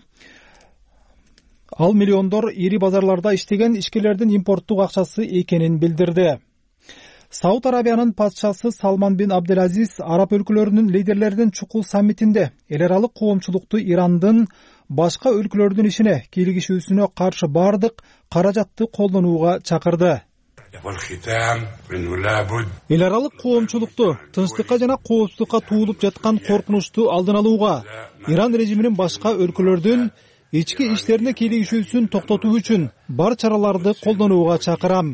S4: ал миллиондор ири базарларда иштеген ишкерлердин импорттук акчасы экенин билдирди. Сауд Арабиянын патшасы Салман бин Абделазиз араб өлкөлөрүнүн лидерлеринин чукул саммитинде эл аралык коомчулукту Ирандын башка өлкөлөрдүн ишине кийлигишүүсүнө каршы бардык каражатты колдонууга чакырды. Эл аралык коомчулукту тынчтыкка жана коопсуздукка туулуп жаткан коркунучту алдын алууга, Иран режиминин башка өлкөлөрдүн ички иштерине кийлигишүүсүн токтотуу үчүн бар чараларды колдонууга чакырам.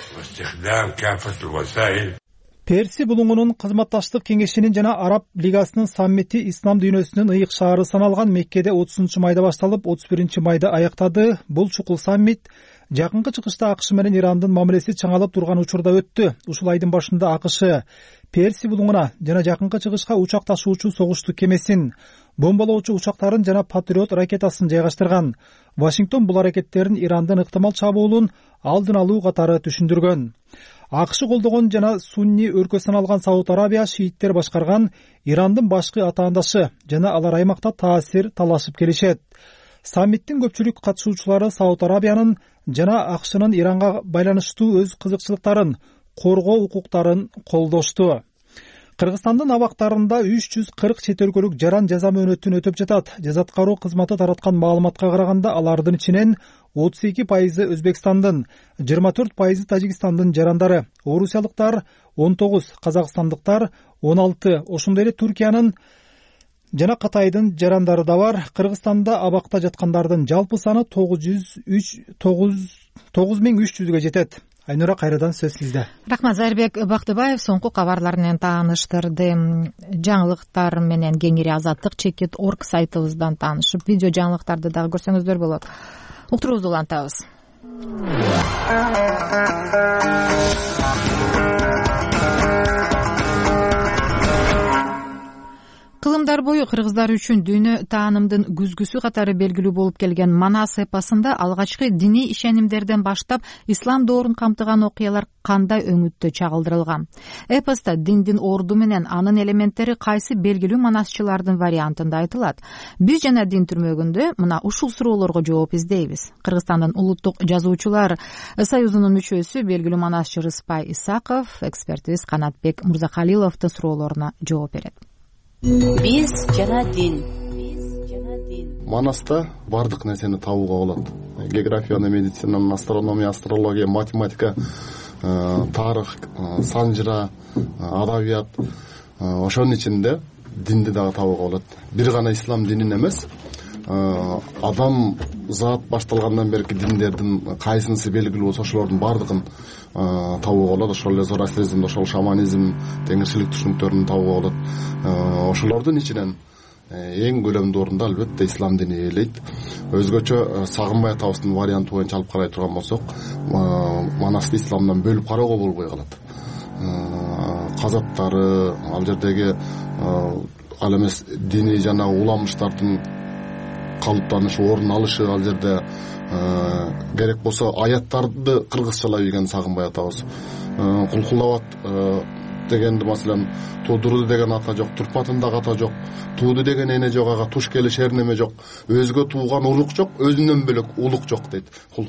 S4: Перси булуңунун кызматташтык кеңешинин жана Араб лигасынын саммити ислам дүйнөсүнүн ыйык шаары саналган Меккеде 30-майда башталып 31-майда аяктады. Бул чукул саммит жакынкы чыгышта АКШ менен Ирандын мамилеси чаңалып турган учурда өттү. Ушул айдын башында АКШ Перси булуңуна жана жакынкы чыгышка учак ташуучу согушту кемесин, бомбалоочу учактарын жана Патриот ракетасын жайгаштырган. Вашингтон бул аракеттерин Ирандын ыктымал чабуулун алдын алуу катары түшүндүргөн. АКШ колдогон жана сунни өлкө саналган Сауд Арабия шииттер башкарган Ирандын башкы атаандашы жана алар аймакта таасир талашып келишет. Саммиттин көпчүлүк катышуучулары Сауд Арабиянын жана АКШнын Иранга байланыштуу өз кызыкчылыктарын коргоо укуктарын колдошту. Кыргызстандын абактарында 340 чет өлкөлүк жаран жаза мөөнөтүн өтөп жатат. Жазаткаруу кызматы тараткан маалыматка караганда алардын ичинен 32% Өзбекстандын, 24% Тажикстандын жарандары, орусиялыктар 19, казакстандыктар 16, ошондой эле Туркиянын жана Кытайдын жарандары да бар. Кыргызстанда абакта жаткандардын жалпы саны 9300га жетет. Айнура, кайрадан сөз сизде.
S1: Рахмат, Зайырбек Бактыбаев соңку кабарлар менен тааныштырды. Жаңылыктар менен кеңири Азаттык.org сайтыбыздан таанышып, видео жаңылыктарды дагы көрсөңүздөр болот. Уктуруубузду улантабыз. Кылымдар бою кыргыздар үчүн дүйнө таанымдын күзгүсү катары белгилүү болуп келген Манас эпосунда алгачкы диний ишенимдерден баштап ислам доорун камтыган окуялар кандай өңүттө чагылдырылган. Эпоста диндин орду менен анын элементтери кайсы белгилүү манасчылардын вариантында айтылат. Биз жана дин түрмөгүндө мына ушул суроолорго жооп издейбиз. Кыргызстандын улуттук жазуучулар союзунун мүчөсү белгилүү манасчы Рыспай Исаков экспертибиз Канатбек Мурзакалиловдун суроолоруна жооп берет.
S10: Биз жана дин.
S26: Манаста бардык нерсени табууга болот. Географияны, медицинаны, астрономия, астрология, математика, тарых, санжыра, адабият, ошонун ичинде динди дагы табууга болот. Бир гана ислам динин эмес, адам зат башталгандан берки диндердин кайсынысы белгилүү болсо ошолордун бардыгын табууга болот. Ошол эле зороастризм, ошол шаманизм, теңирчилик түшүнүктөрүн табууга болот. Ошолордун ичинен эң көлөмдүү орунду албетте ислам дини ээлейт. Өзгөчө Сагынбай атабыздын варианты боюнча алып карай турган болсок, Манасты исламдан бөлүп кароого болбой калат. Казаттары, ал жердеги ал эмес диний жана уламыштардын калыптанышы, орун алышы, ал жерде керек болсо аяттарды кыргызчалап ийген Сагынбай атабыз. Кулкулабат дегенди маселен туудурду деген ата жок, турпатындагы ата жок, тууду деген эне жок, ага туш келиш эрнеме жок, өзгө тууган урук жок, өзүнөн бөлөк улук жок дейт.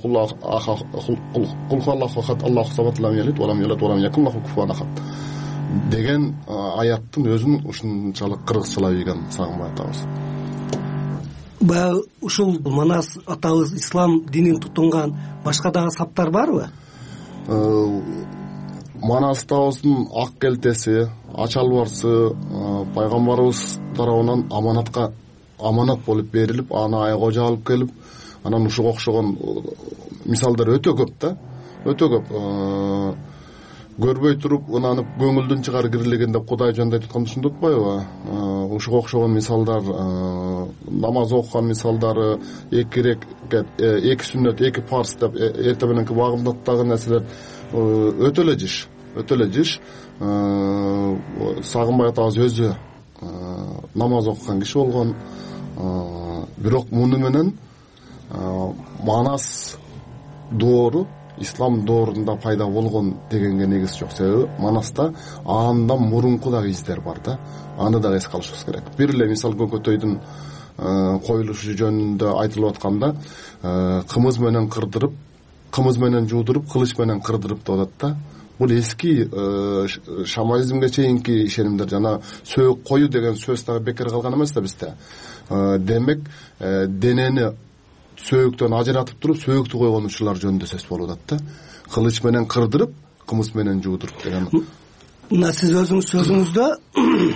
S26: Деген аяттын өзүн ушунчалык кыргызчалап ийген Сагынбай атабыз.
S11: Баягы ушул Манас атабыз ислам динин тутунган башка дагы саптар барбы?
S26: Манас атабыздын ак келтеси, ачалбарсы пайгамбарыбыз тарабынан аманат болуп берилип, аны айгожа алып келип, анан ушуга окшогон мисалдар өтө көп да, өтө көп. Көрбөй туруп, ынанып, көңүлдүн чыгар кирлеген деп Кудай жөндөй тутканды түшүндүртпайбы? Ушуга окшогон мисалдар, намаз окуган мисалдары, эки сүннөт, эки парз деп эрте мененки багымдаттагы нерселер өтө эле жиш. Сагынбай атабыз өзү намаз окуган киши болгон. Бирок муну менен Манас доору ислам доорунда пайда болгон дегенге негиз жок. Себеби Манаста андан мурунку дагы издер бар да. Аны дагы эске алышыбыз керек. Бир эле мисал Көкөтөйдүн коюлушу жөнүндө айтылып атканда, кымыз менен кырдырып, кымыз менен жуудуруп, кылыч менен кырдырып деп атат да. бул эски шаманизмге чейинки ишенимдер. Жана сөөк коюу деген сөз дагы бекер калган эмес да бизде. Демек денени сөөктөн ажыратып туруп сөөктү койгон учурлар жөнүндө сөз болуп атат да. Кылыч менен кырдырып, кымыз менен жуудуруп деген.
S11: Мына сиз өзүңүз сөзүңүздө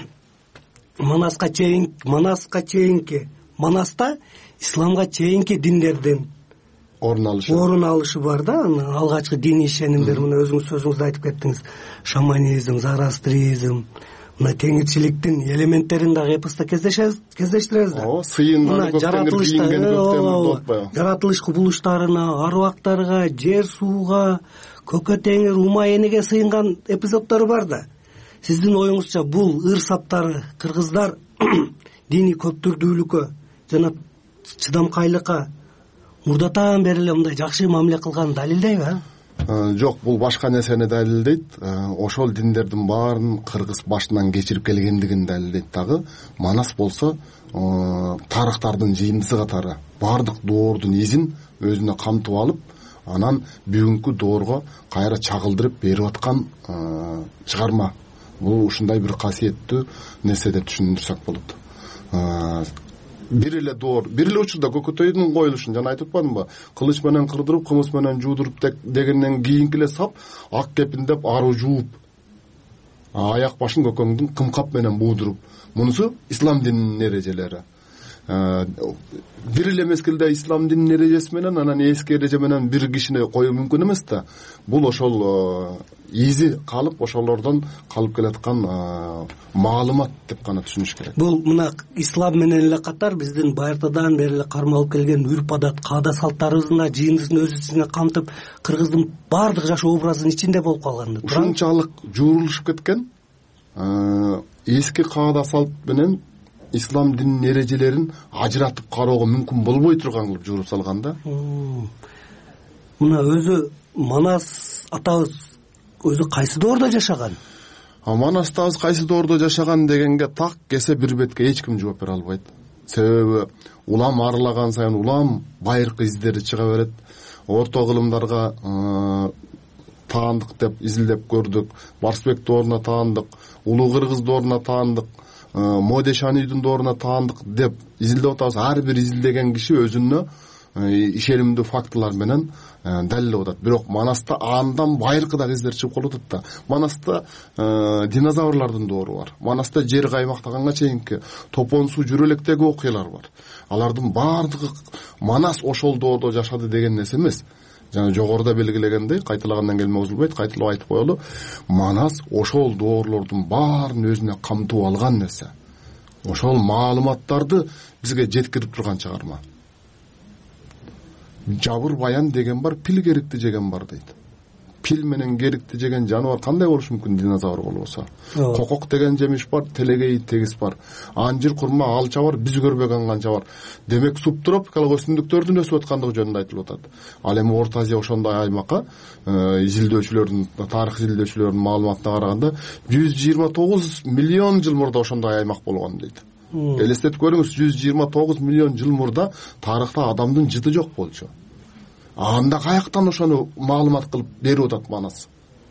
S11: Манаска чейинки Манаста исламга чейинки диндердин орун алышы бар да. Алгачкы диний ишенимдер, мына өзүңүз сөзүңүздө айтып кеттиңиз. Шаманизм, зарастризм, мына теңирчиликтин элементтерин дагы эпоста кездештиребиз да. Мына жаратылыш кубулуштарына, аруактарга, жер сууга, көкө теңир, ума энеге сыйынган эпизоддору бар да. Сиздин оюңузча бул ыр саптары кыргыздар диний көптүрдүүлүккө жана чыдамкайлыкка мурдатан бери эле мындай жакшы мамиле кылганын далилдейби?
S26: Жок, бул башка нерсени далилдейт. Ошол диндердин баарын кыргыз башынан кечирип келгендигин далилдейт дагы. Манас болсо тарыхтардын жыйындысы катары баардык доордун изин өзүнө камтып алып, анан бүгүнкү доорго кайра чагылдырып берип аткан чыгарма. Бул ушундай бир касиеттүү нерсе деп түшүндүрсөк болот. Бир эле доор, бир эле учурда көкөтөйдүн коюлушун жана айтып атпадымбы? Кылыч менен кырдырып, кымыз менен жуудуруп дегенден кийинки эле сап ак кепиндеп ару жууп, аяк башын көкөңдүн кымкап менен буудуруп. Мунусу ислам дининин эрежелери. Бир эле мезгилде ислам дининин эрежеси менен анан эски эреже менен бир кишини коюу мүмкүн эмес да. Бул ошол изи калып, ошолордон калып келаткан маалымат деп гана түшүнүш керек.
S11: Бул мына ислам менен эле катар биздин байыртадан бери эле кармалып келген үрп адат, каада салттарыбыздын жыйындысын өз ичине камтып, кыргыздын баардык жаш образынын ичинде болуп калган.
S26: Ушунчалык жуурулушуп кеткен эски каада салт менен ислам дининин эрежелерин ажыратып кароого мүмкүн болбой турган кылып жууруп салган да.
S11: Мына өзү Манас атабыз өзү кайсы доордо жашаган?
S26: Манас атабыз кайсы доордо жашаган дегенге так кесе бир бетке эч ким жооп бере албайт. Себеби улам арылаган сайын улам байыркы издери чыга берет. Орто кылымдарга таандык деп изилдеп көрдүк. Барсбек дооруна таандык, Улуу Кыргыз дооруна таандык, Модешанийдин дооруна таандык деп изилдеп атабыз. Ар бир изилдеген киши өзүнө ишенимдүү фактылар менен далилдеп атат. Бирок Манаста андан байыркы да издер чыгып калып атат да. Манаста динозаврлардын доору бар. Манаста жер каймактаганга чейинки топон суу жүрө электеги окуялар бар. Алардын баардыгы Манас ошол доордо жашады деген нерсе эмес. Жана жогоруда белгилегендей, кайталагандан келме бузулбайт, кайталап айтып коелу. Манас ошол доорлордун баарын өзүнө камтып алган нерсе. Ошол маалыматтарды бизге жеткирип турган чыгарма. Жабыр баян деген бар, пил керикти жеген бар дейт. Пил менен керикти жеген жаныбар кандай болушу мүмкүн динозавр болбосо? Кокок деген жемиш бар, телегей тегис бар. Анжир, курма, алча бар, биз көрбөгөн канча бар. Демек субтропикалык өсүмдүктөрдүн өсүп аткандыгы жөнүндө айтылып атат. Ал эми Орто Азия ошондой аймакка изилдөөчүлөрдүн, тарых изилдөөчүлөрдүн маалыматына караганда 129 миллион жыл мурда ошондой аймак болгон дейт. Элестетип көрүңүз, 129 миллион жыл мурда тарыхта адамдын жыты жок болчу. Анда каяктан ошону маалымат кылып берип атат Манас?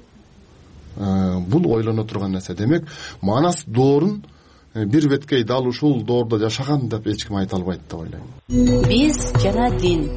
S26: Бул ойлоно турган нерсе. Демек, Манас доорун бир беткей дал ушул доордо жашаган деп эч ким айта албайт деп ойлойм.
S10: Биз жана дин.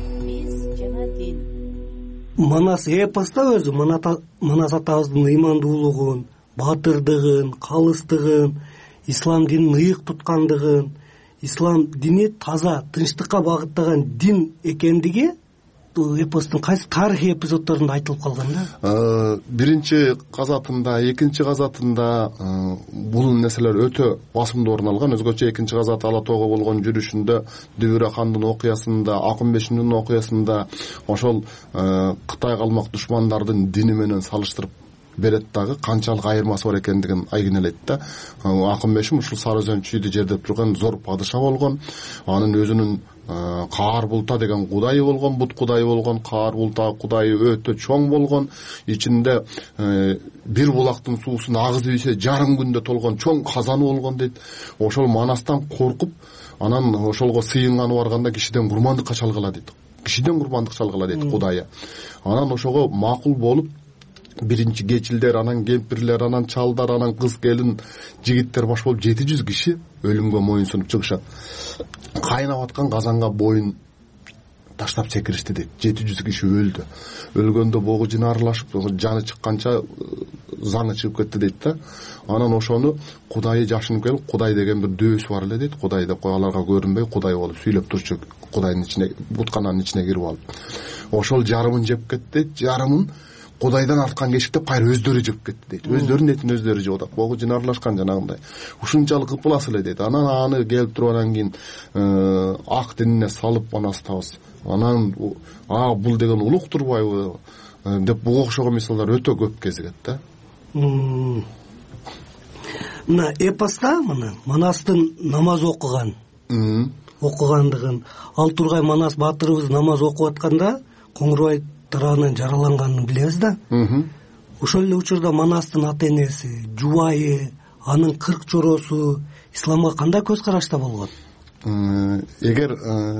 S11: Манас эпоста өзү Манас атабыздын ыймандуулугун, батырдыгын, калыстыгын, ислам динин ыйык туткандыгын, ислам дини таза, тынчтыкка багыттаган дин экендиги эпостун кайсы тарыхый эпизоддорунда айтылып калган да.
S26: Биринчи казатында, экинчи казатында бул нерселер өтө басымдуу орун алган. Өзгөчө экинчи казат Ала тоого болгон жүрүшүндө, Дүбүрө хандын окуясында, Акынбешиндин окуясында ошол Кытай калмак душмандардын дини менен салыштырып берет дагы, канчалык айырмасы бар экендигин айгинелейт да. Акынбешим ушул Сары Өзөн чүйдү жердеп турган зор падыша болгон. Анын өзүнүн Каар Булта деген кудайы болгон, бут кудайы болгон. Каар Булта кудайы өтө чоң болгон. Ичинде бир булактын суусун агызып ийсе жарым күндө толгон чоң казаны болгон дейт. Ошол Манастан коркуп, анан ошолго сыйынганы барганда кишиден курмандыкка чалгыла дейт. Кишиден курмандык чалгыла дейт кудайы. Анан ошого макул болуп биринчи кечилдер, анан кемпирлер, анан чалдар, анан кыз келин, жигиттер баш болуп 700 киши өлүмгө моюн сунуп чыгышат. Кайнап аткан казанга боюн таштап секиришти дейт. 700 киши өлдү. Өлгөндө богу жина аралашып, жаны чыкканча заңы чыгып кетти дейт да. Анан ошону Кудайы жашынып келип, Кудай деген бир дөбөсү бар эле дейт. Кудай деп аларга көрүнбөй Кудай болуп сүйлөп турчу, Кудайдын ичине, буткананын ичине кирип алып. Ошол жарымын жеп кетти дейт. Жарымын Кудайдан арткан кешикте кайра өздөрү жеп кетти дейт. Өздөрүнүн этин өздөрү жеп атат. Богу жин аралашкан жанагындай. Ушунчалык ыплас эле дейт. Анан аны келип туруп анан кийин ак динине салып анастабыз. Анан бул деген улук турбайбы деп буга окшогон мисалдар өтө көп кезигет да.
S11: Мына эпоста Манастын намаз окугандыгын, ал тургай Манас баатырыбыз намаз окуп атканда Коңурбай тарабынан жараланганын билебиз да. Ошол эле учурда Манастын ата энеси, жубайы, анын 40 чоросу исламга кандай көз карашта болгон?
S26: Эгер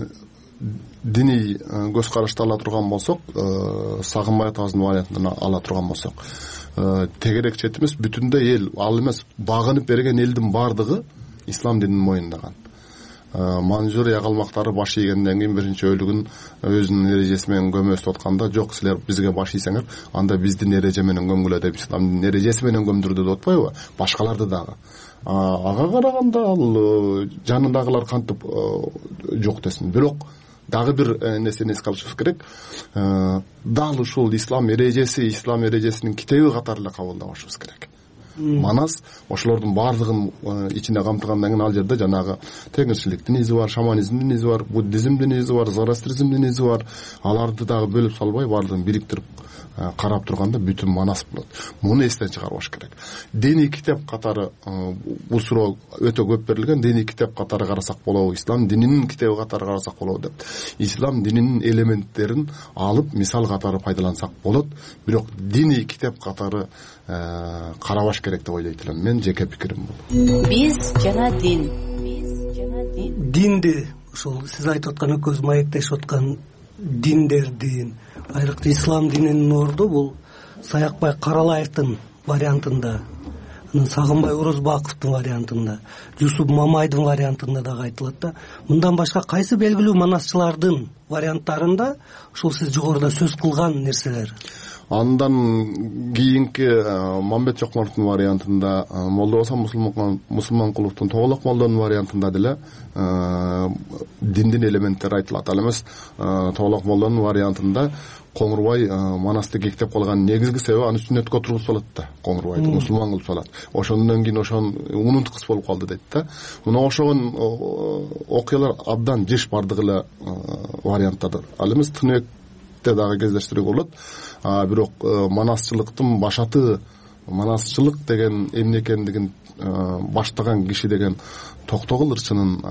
S26: диний көз карашты ала турган болсок, Сагынбай атабыздын вариантын ала турган болсок, тегерек четимиз бүтүндөй эл, ал эмес багынып берген элдин бардыгы ислам динин моюндаган. Манжурия калмактары баш ийгенден кийин биринчи өлүгүн өзүнүн эрежеси менен көмөстүп атканда, жок силер бизге баш ийсеңер, анда биздин эреже менен көмгүлө деп исламдын эрежеси менен көмдүрдү деп атпайбы? Башкаларды дагы. Ага караганда ал жанындагылар кантип жок десин. Бирок дагы бир нерсени эске алышыбыз керек. Дал ушул ислам эрежесинин китеби катары эле кабылдабашыбыз керек. Манас ошолордун баардыгын ичине камтыгандан кийин ал жерде жанагы теңирчиликтин изи бар, шаманизмдин изи бар, буддизмдин изи бар, зороастризмдин изи бар. Аларды дагы бөлүп салбай, баардыгын бириктирип карап турганда бүтүн Манас болот. Муну эстен чыгарбаш керек. Диний китеп катары бул суроо өтө көп берилген. Диний китеп катары карасак болобу, ислам дининин китеби катары карасак болобу деп. Ислам дининин элементтерин алып мисал катары пайдалансак болот. Бирок диний китеп катары карабаш керек деп ойлойт элем. Мен жеке пикирим бул.
S10: Биз жана дин.
S11: Динди ошол сиз айтып аткан экөөбүз маектешип аткан диндердин, айрыкча ислам дининин орду бул Саякбай Каралаевдин вариантында, Сагынбай Орозбаковдун вариантында, Жусуп Мамайдын вариантында дагы айтылат да. Мындан башка кайсы белгилүү манасчылардын варианттарында ушул сиз жогоруда сөз кылган нерселер?
S26: Андан кийинки Мамбет Жокмортун вариантында, Молдобоса Мусулманкуловдун Тоголок молдонун вариантында деле диндин элементтери айтылат. Ал эмес Тоголок молдонун вариантында Коңурбай Манасты кектеп калган негизги себеби аны сүннөткө тургузуп салат да. Коңурбайды мусулман кылып салат. Ошондон кийин ошон унутуксыз болуп калды дейт да. Мына ошогон окуялар абдан жеш бардыгы эле варианттадыр. Ал эмес тыныкты дагы кездештирүүгө болот. Бирок манасчылыктын башаты, манасчылык деген эмне экендигин баштаган киши деген Токтогул ырчынын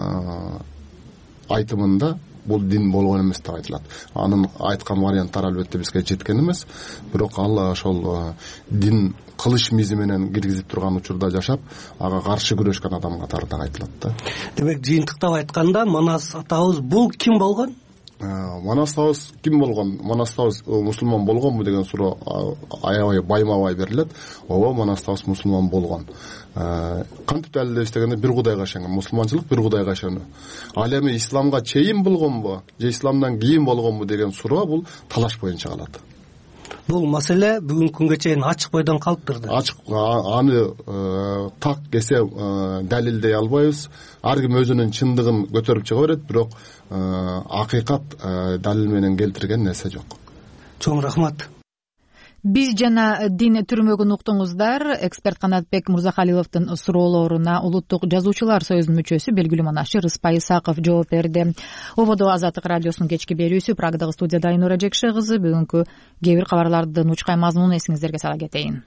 S26: айтымында бул дин болгон эмес деп айтылат. Анын айткан варианттары албетте бизге жеткен эмес, бирок ал ошол дин кылыч мизи менен киргизип турган учурда жашап, ага каршы күрөшкөн адам катары да айтылат да.
S11: Демек жыйынтыктап айтканда Манас атабыз бул ким болгон?
S26: Манас атабыз ким болгон? Манас атабыз мусулман болгонбу деген суроо аябай байма-бай берилет. Ооба, Манас атабыз мусулман болгон. Кантип далилдеш дегенде бир Кудайга ишенгөн. Мусулманчылык бир Кудайга ишенүү. Ал эми исламга чейин болгонбу, же исламдан кийин болгонбу деген суроо бул талаш боюнча калат.
S11: Бул маселе бүгүнкү күнгө чейин ачык бойдон калыптыр да.
S26: Ачык, аны так кесе далилдей албайбыз. Ар ким өзүнүн чындыгын көтөрүп чыга берет, бирок акыйкат далил менен келтирген нерсе жок.
S11: Чоң рахмат.
S1: Биз жана дин түрмөгүн уктуңуздар. Эксперт Канатбек Мурзахалиловдун суроолоруна Улуттук жазуучулар союзунун мүчөсү, белгилүү манасчы Рыспай Исаков жооп берди. Ободо Азаттык радиосунун кечки берүүсү, Прагдагы студияда Айнура Жекше кызы. Бүгүнкү кээ бир кабарлардын учкай мазмунун эсиңиздерге сала кетейин.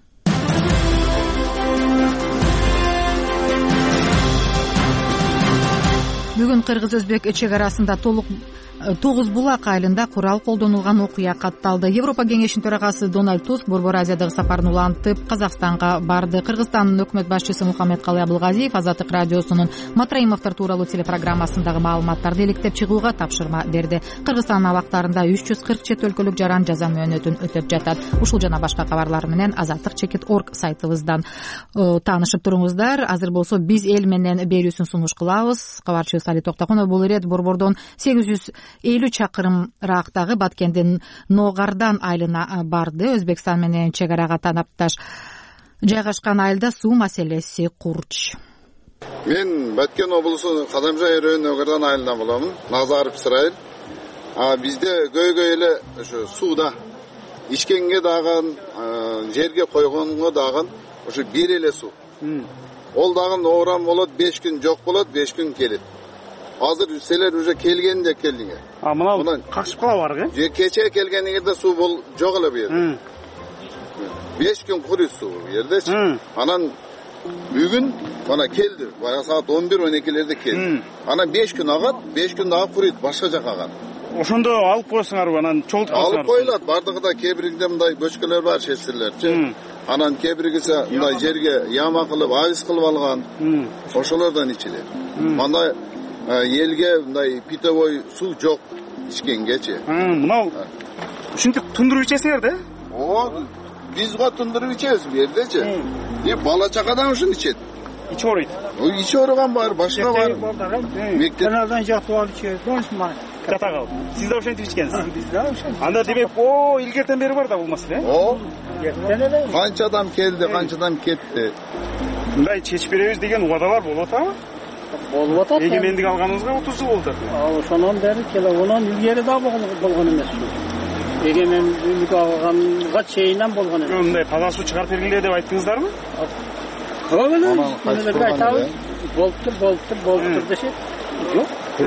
S1: Бүгүн кыргыз өзбек чек арасында Тогуз булак айылында курал колдонулган окуя катталды. Европа кеңешинин төрагасы Дональд Туск Борбор Азиядагы сапарын улантып Казакстанга барды. Кыргызстандын өкмөт башчысы Мухаммедкалый Абылгазиев Азаттык радиосунун Матраимовдор тууралуу телепрограммасындагы маалыматтарды иликтеп чыгууга тапшырма берди. Кыргызстан абактарында 340 чет өлкөлүк жаран жаза мөөнөтүн өтөп жатат. Ушул жана башка кабарлар менен Азаттык.org сайтыбыздан таанышып туруңуздар. Азыр болсо биз эл менен берүүсүн сунуш кылабыз. Кабарчыбыз Али Токтокунов бул ирет Борбордон 850 чакырымраактагы Баткендин Ногардан айылына барды. Өзбекстан менен чек арага танапташ жайгашкан айылда суу маселеси курч.
S13: Мен Баткен облусу Кадамжай районунун Ногардан айылынан боломун. Назаров Исраил. Бизде көйгөй эле ошо сууда ичкенге дагы, жерге койгонго дагы ошо бир эле суу. Ол дагы оорам болот, 5 күн жок болот, 5 күн келет. Азыр силер уже келгенде келдиңер.
S14: Мына кашып кала баргы?
S13: Кече келгениңерде суу жок эле бу жерде. 5 күн куруй суу бу жердечи. Анан бүгүн мына келди. Баягы саат 11-12лерде келди. Анан 5 күн агат, 5 күн дагы куруйт, башка жака агат.
S14: Ошондо алып коесуңарбы, анан чогултуп коесуңар?
S13: Алып коюлат. Бардыгында кебиринде мындай бөчкөлөр бар, шесирлерчи. Анан кебиргисе мындай жерге яма кылып, авис кылып алган. Ошолордон ичилет. Мындай элге мындай питовой суу жок ичкенгечи.
S14: Мына ушинтип тундуруп ичесиңер да?
S13: Биз го тундуруп ичебиз бу жердечи. Бала чакадан ушуну ичет.
S14: Ичи ооруйт.
S13: Ичи ооруган бар, башка бар.
S14: Мектептен жатып алып ичет. Жата калып. Сиз да ошентип ичкенсиз? Биз да ошентип. Анда демек, илгертен бери бар да бул маселе?
S13: Канча адам келди, канча адам кетти.
S14: Мындай чечип беребиз деген убадалар болуп атабы?
S15: Болуп атат.
S14: Эгемендик алганыбызга 30 жыл болду.
S15: Ошонон бери онон илгери да болгон эмес. Эгемендик алганга чейинен болгон эмес.
S14: Мындай таза суу чыгарып бергиле деп айттыңыздарбы?
S15: Кала эле айтабыз. Болуптур дешет. Жок.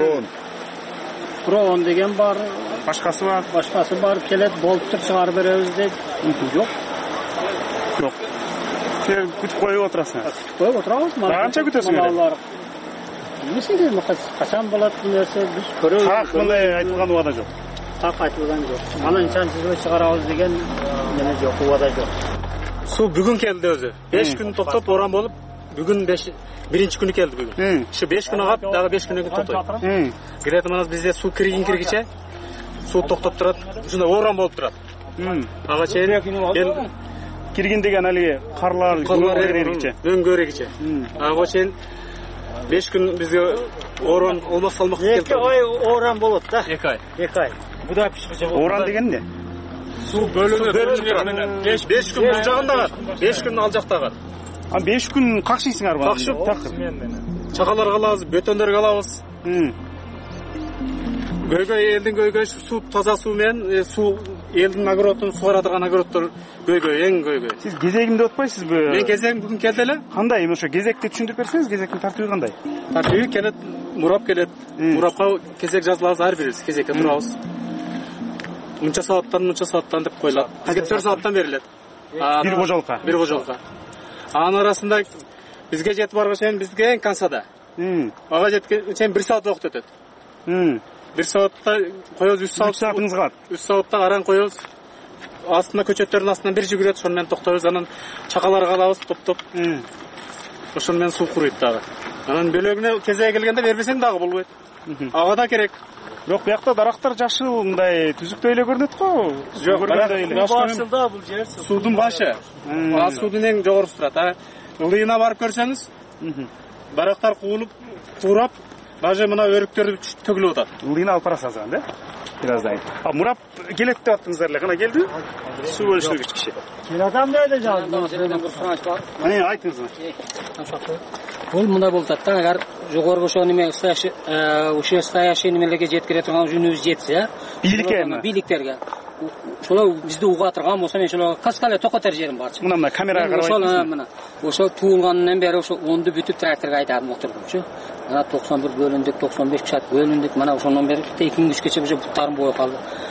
S15: Крон деген бар.
S14: Башкасы бар.
S15: Башкасы барып келет, болуптур чыгарып беребиз дейт. Жок.
S14: Жок. Сен күтүп коюп отурасың.
S15: Күтүп коюп отурабыз.
S14: Канча күтөсүңөр?
S15: Мисалы качан болот бул нерсе биз көрөбүз.
S14: Так мындай айтылган убада жок.
S15: Так айтылган жок. Анан чанчызга чыгарабыз деген мене жок, убада жок.
S14: Суу бүгүн келди өзү. 5 күн токтоп боран болуп, бүгүн 1-инчи күнү келди бүгүн. Ушу 5 күн агат, дагы 5 күнөн кийин токтойт. Келет мына бизде суу киргиче суу токтоп турат, ушундай боран болуп турат. Ага чейин кирген деген алиги карлар эргиче. Өңгөр эргиче. Ага чейин 5 күн бизге орон олмос салмак келди.
S15: 2 ай орон болот да.
S14: 2 ай.
S15: 2 ай. Буда пишкиче болот.
S14: Орон деген эмне? Суу бөлүнүп 5 күн бул жагында, 5 күн ал жактагы. 5 күн какшыйсыңарбы?
S15: Какшып,
S14: чакаларга алабыз, бөтөндөргө алабыз. Көйгөй элдин көйгөй суу, таза суу менен суу элдин огородун сугара турган огороддор көйгөй, эң көйгөй. Сиз кезегим деп атпайсызбы? Мен кезегим бүгүн келди эле. Кандай? Ошо кезекти түшүндүрүп берсеңиз, кезектин тартыбы кандай? Тартыбы келет, мурап келет. Мурапка кезек жазылабыз, ар бирибиз кезекке турабыз. Мынча сааттан деп коюлат. 4 сааттан берилет. Бир кожолукка. Бир кожолукка. Анын арасында бизге жетип барган чейин бизге эң концада. Ага жеткен чейин 1 саат убакыт өтөт. 1 саатта коебуз, 3 саатыңыз калат. 3 саатта аран коебуз. Астына көчөттөрдүн астынан бир жүгүрөт, ошону менен токтойбуз, анан чакаларга алабыз топтоп. Ошону менен суу куруйт дагы. Анан бөлөгүнө кезеге келгенде бербесең дагы болбойт. Ага да керек. Жок, буякта дарактар жашыл, мындай түзүктөй эле көрүнөт го.
S15: Жок, жашыл да бул жер.
S14: Суудун башы. Суудун эң жогорусу турат. Ылдыйына барып көрсөңүз, дарактар куулуп, туурап, даже мына өрүктөр төгүлүп атат. Ылдыйына алып барасыз азыр, да? Бираздан. Мурап келет деп аттыңыздар эле, кана келди? Суу бөлүшүлгүч киши.
S15: Келатам дейди жаз.
S14: Айтыңыз.
S15: Бул мындай болуп атат да, агар жогорку ошо неме ушо стоящий немелерге жеткире турган жүнүбүз жетсе, бийликтерге. Ошолор бизди уга турган болсо, мен ошолорго каскале токотор жерим бар.
S14: Мына камерага карабайсыз.
S15: Мына ошо туулгандан бери ошо онду бүтүп тракторго айдап отурдумчу. Мына 91 бөлүндүк, 95 кишат бөлүндүк. Мына ошондон бери 2 күн күчкече уже буттарым бою калды.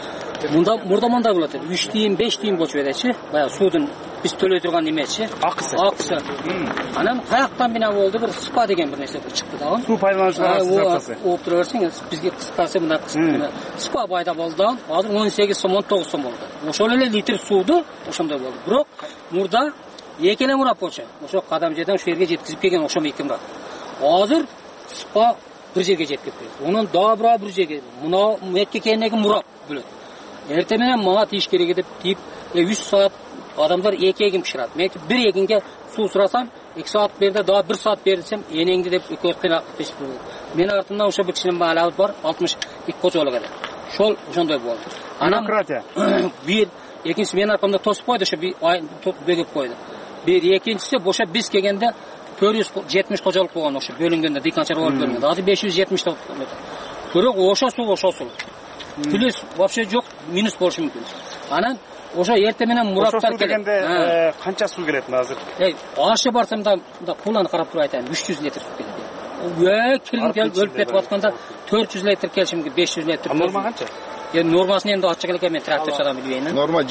S15: мурда мындай болот эле 3 тиын 5 тиын болчу элечи баягы суудун биз төлөй турган немечи акысы анан каяктан бина болду бир спа деген бир нерсе чыкты да
S14: суу пайдалануучуларга картасы
S15: ооп тура берсеңиз бизге кыскасы мына спа пайда болду да азыр 18 сом 19 сом болду ошол эле литр сууду ошондой болду бирок мурда эки эле мурап болчу ошо кадам жерден ушул жерге жеткизип келген ошомо эки мурап азыр спа бир жерге жеткирип берет анан дагы бир жерге мына метке кийинеги мурап бөлөт эртең менен мага тийиш керек деп тийип 3 саат адамдар 2 эгин бышырат мен 1 эгинге суу сурасам 2 саат берди дагы 1 саат бер десем энеңди деп экөөбүз кыйнап мен артымдан ошо бир кичине балабыз бар 62 кожолук эле ошол ошондой болду
S14: демократия
S15: бир экинчиси менин аркамда тосуп койду ошо бөгүп койду бир экинчиси ошо биз келгенде 470 кожолук болгон ошо бөлүнгөндө дыйканчылар болуп бөлүнгөндө азыр 570 бирок ошо суу плюс вообще жок минус болушу мүмкүн анан ошо эртең менен мураттар
S14: дегенде канча суу келет азыр
S15: ашы барсам да куланы карап туруп айтайын 300 литр келет киргин өлүп кетип атканда 400 литр келиши мүмкүн 500 литр
S14: норма канча
S15: нормасын энди ачык эле мен тракторчудан билбейм
S13: норма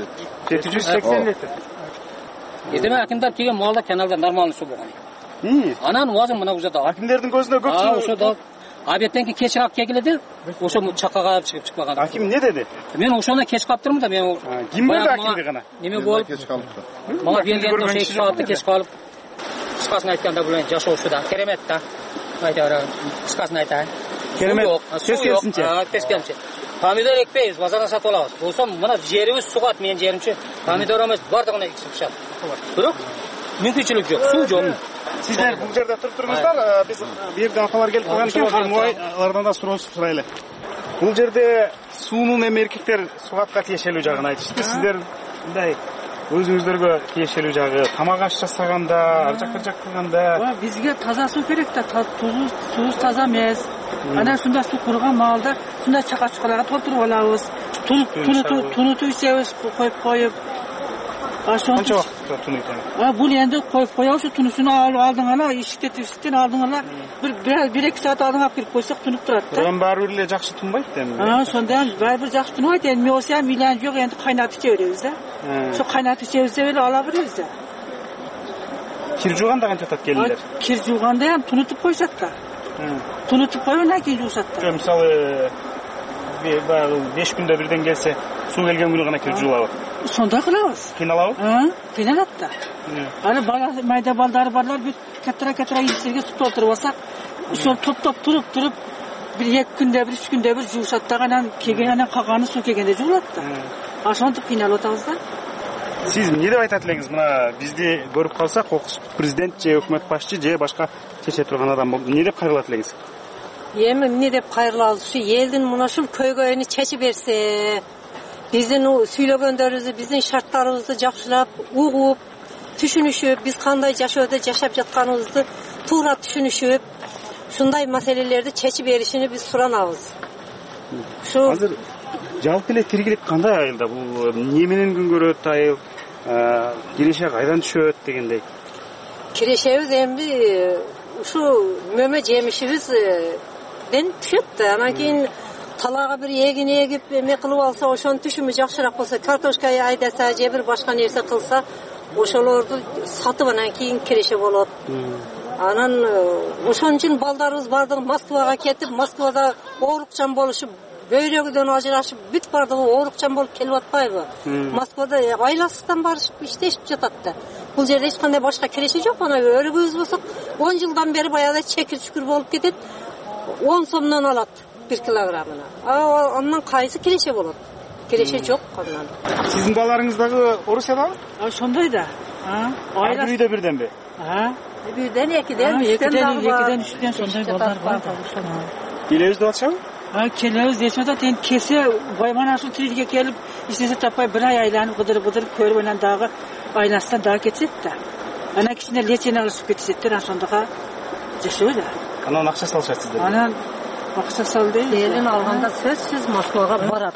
S14: 780 литр
S15: эдеме акимдар келген маалда каналда нормальный суу болгон анан азыр мына жерде
S14: акимдердин көзүнө көп суу
S15: ошодо обедтен кеч калып келгиле ошо чакага чыгып чыкпаган
S14: аким не деди
S15: мен ошондо кеч калыптырмын да мен
S14: ким болду акимди гана
S15: неме болуп
S13: кеч калыптыр
S15: мага бергенде ошо 2 саатты кеч калып кыскасын айтканда бул жашоосу да керемет да айтары кыскасын айтайын
S14: керемет
S15: кескенче помидор экпейбиз базардан сатып алабыз болсо мына жерибиз сугат менин жеримчи помидор эмес бардыгына экип чыгат бирок мүмкүнчүлүк жок суу жок
S14: сиздер бул жерде туруп туруңуздар биз бул жерде апалар келип калган экен алардан да суроо сурайлы бул жерде суунун эми эркектер сугатка тиешелүү жагын айтышты сиздер мындай өзүңүздөргө тиешелүү жагы тамак аш жасаганда ар жак бир жак кылганда
S16: бизге таза суу керек да суубуз таза эмес анан ушундай суу курган маалда ушундай чака чукаларга толтуруп алабыз тунутуп ичебиз коюп
S14: канча убакытта тунуйт
S16: бул энди коюп коебуз тунусун алдың ала эшиктен алдың ала бир 2 саат алдың алып кирип койсок тунуп турат да
S14: анан баары бир эле жакшы тунбайт эми
S16: ошондо баары бир жакшы тунбайт энди мен болсо мыйлан жок энди кайнатып иче беребиз да ошо кайнатып ичебиз деп эле ала беребиз да
S14: кир жууганда канча атат келиндер
S16: кир жууганда эми тунутуп коюшат да тунутуп коюп анан кийин жуушат да
S14: мисалы баягы 5 күндө бирден келсе суу келген күнү гана кирип жуулабы
S16: ошондой кылабыз
S14: кыйналабы
S16: кыйналат да аны майда балдары барлар бүт катара идистерге суу толтуруп алсак ошол топтоп туруп бир 2 күндө бир 3 күндө бир жуушат да анан анан калганы суу келгенде жуулат да ошентип кыйналып атабыз да
S14: сиз эмне деп айтат элеңиз мына бизди көрүп калса кокус президент же өкмөт башчы же башка чече турган адам эмне деп кайрылат элеңиз
S17: эми эмне деп кайрылабыз ушу элдин мына ушул көйгөйүнү чечип берсе биздин сүйлөгөндөрүбүздү биздин шарттарыбызды жакшылап угуп түшүнүшүп биз кандай жашоодо жашап жатканыбызды туура түшүнүшүп ушундай маселелерди чечип беришини биз суранабыз ушу
S14: азыр жалпы эле тиргилик кандай айылда бул эмне менен күн көрөт айыл киреше кайдан түшөт дегендей
S17: кирешебиз эми ушу мөмө жемишибизден түшөт да анан кийин талаага бир эгин эгип эме кылып алса ошонун түшүмү жакшыраак болсо картошка айдаса же бир башка нерсе кылса ошолорду сатып анан кийин киреше болот анан ошон үчүн балдарыбыз бардыгы Москвага кетип Москвада оорукчан болушуп бөйрөгүдөн ажырашып бүт бардыгы оорукчан болуп келип атпайбы Москвада айласыздан барышып иштешип жатат да бул жерде эч кандай башка киреше жок ана өрүгүбүз болсок 10 жылдан бери баягыдай чекир чүкүр болуп кетет 10 сомдон алат 1 килограммына андан кайсы киреше болот киреше жок андан
S14: сиздин балдарыңыз дагы Орусиядабы
S16: ошондой да
S14: ар бир үйдө бирденби
S17: бирден экиден
S16: үчтөн сондай балдар бар да
S14: келебиз деп атышабы
S16: келебиз дешип атат энди келсе mana ушул тилге келип эчнерсе таппай бир ай айланып кыдырып көрүп анан дагы айланышсан дагы кетишет да анан кичине лечение кылышып кетишеттер ошондого жашоо да
S14: анан акча салышат сиздерге
S16: анан акча сал дейбиз
S17: келин алганда сөзсүз Москвага барат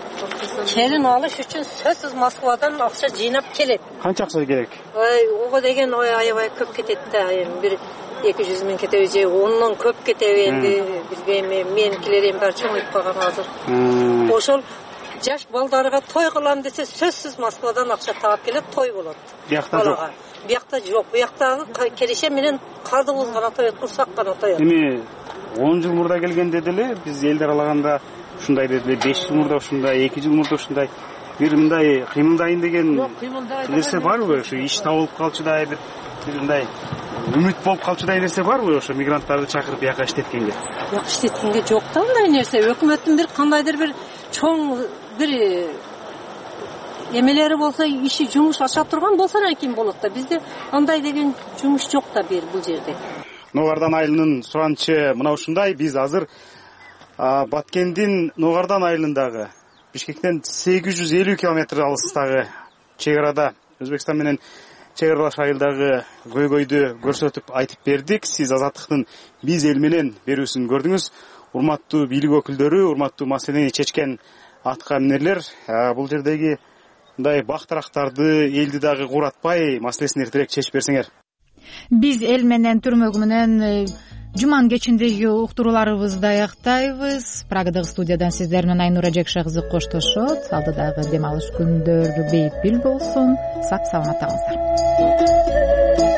S17: келин алыш үчүн сөзсүз Москвадан акча жыйнап келет
S14: канча акча керек
S17: ого деген аябай көп кетет да эми бир 200 миң кетеби же ондон көп кетеби энди билбейм меникилер эми баары чоңоюп калган азыр ошол жаш балдарга той кылам десе сөзсүз Москвадан акча таап келет, той болот.
S14: Биякта жок.
S17: Биякта жок. Бияктагы келише менен кардыбыз гана той, курсак гана той.
S14: Эми 10 жыл мурда келгенде деле биз элди аралаганда ушундай деди, 5 жыл мурда ушундай, 2 жыл мурда ушундай бир мындай кыймылдайын деген нерсе барбы? Ушу иш табылып калчудай бир мындай үмүт болуп калчудай нерсе барбы ошо мигранттарды чакырып бияка иштеткенге?
S17: Жок, иштеткенге жок да андай нерсе. Өкмөттүн бир кандайдыр бир чоң бир эмелери болсо, иши жумуш ача турган болсо анан болот да. Бизде андай деген жумуш жок да бул жерде.
S14: Ногардан айылынын суранычы мына ушундай. Биз азыр Баткендин Ногардан айылындагы Бишкектен 850 километр алыстагы чек арада Өзбекстан менен чек аралаш айылдагы көйгөйдү көрсөтүп айтып бердик. Сиз Азаттыктын биз эл менен берүүсүн көрдүңүз. Урматтуу бийлик өкүлдөрү, урматтуу маселени чечкен атка минерлер, бул жердеги мындай бактырактарды элди дагы кууратпай маселесин эртерээк чечип берсеңер.
S1: Биз эл менен түрмөгү менен жуманын кечиндеги уктурууларыбызды аяктайбыз. Прагадагы студиядан сиздер менен Айнура Жекше кызы коштошот. Алдыдагы дем алыш күндөр бейпил болсун. Сак саламатыңыздар.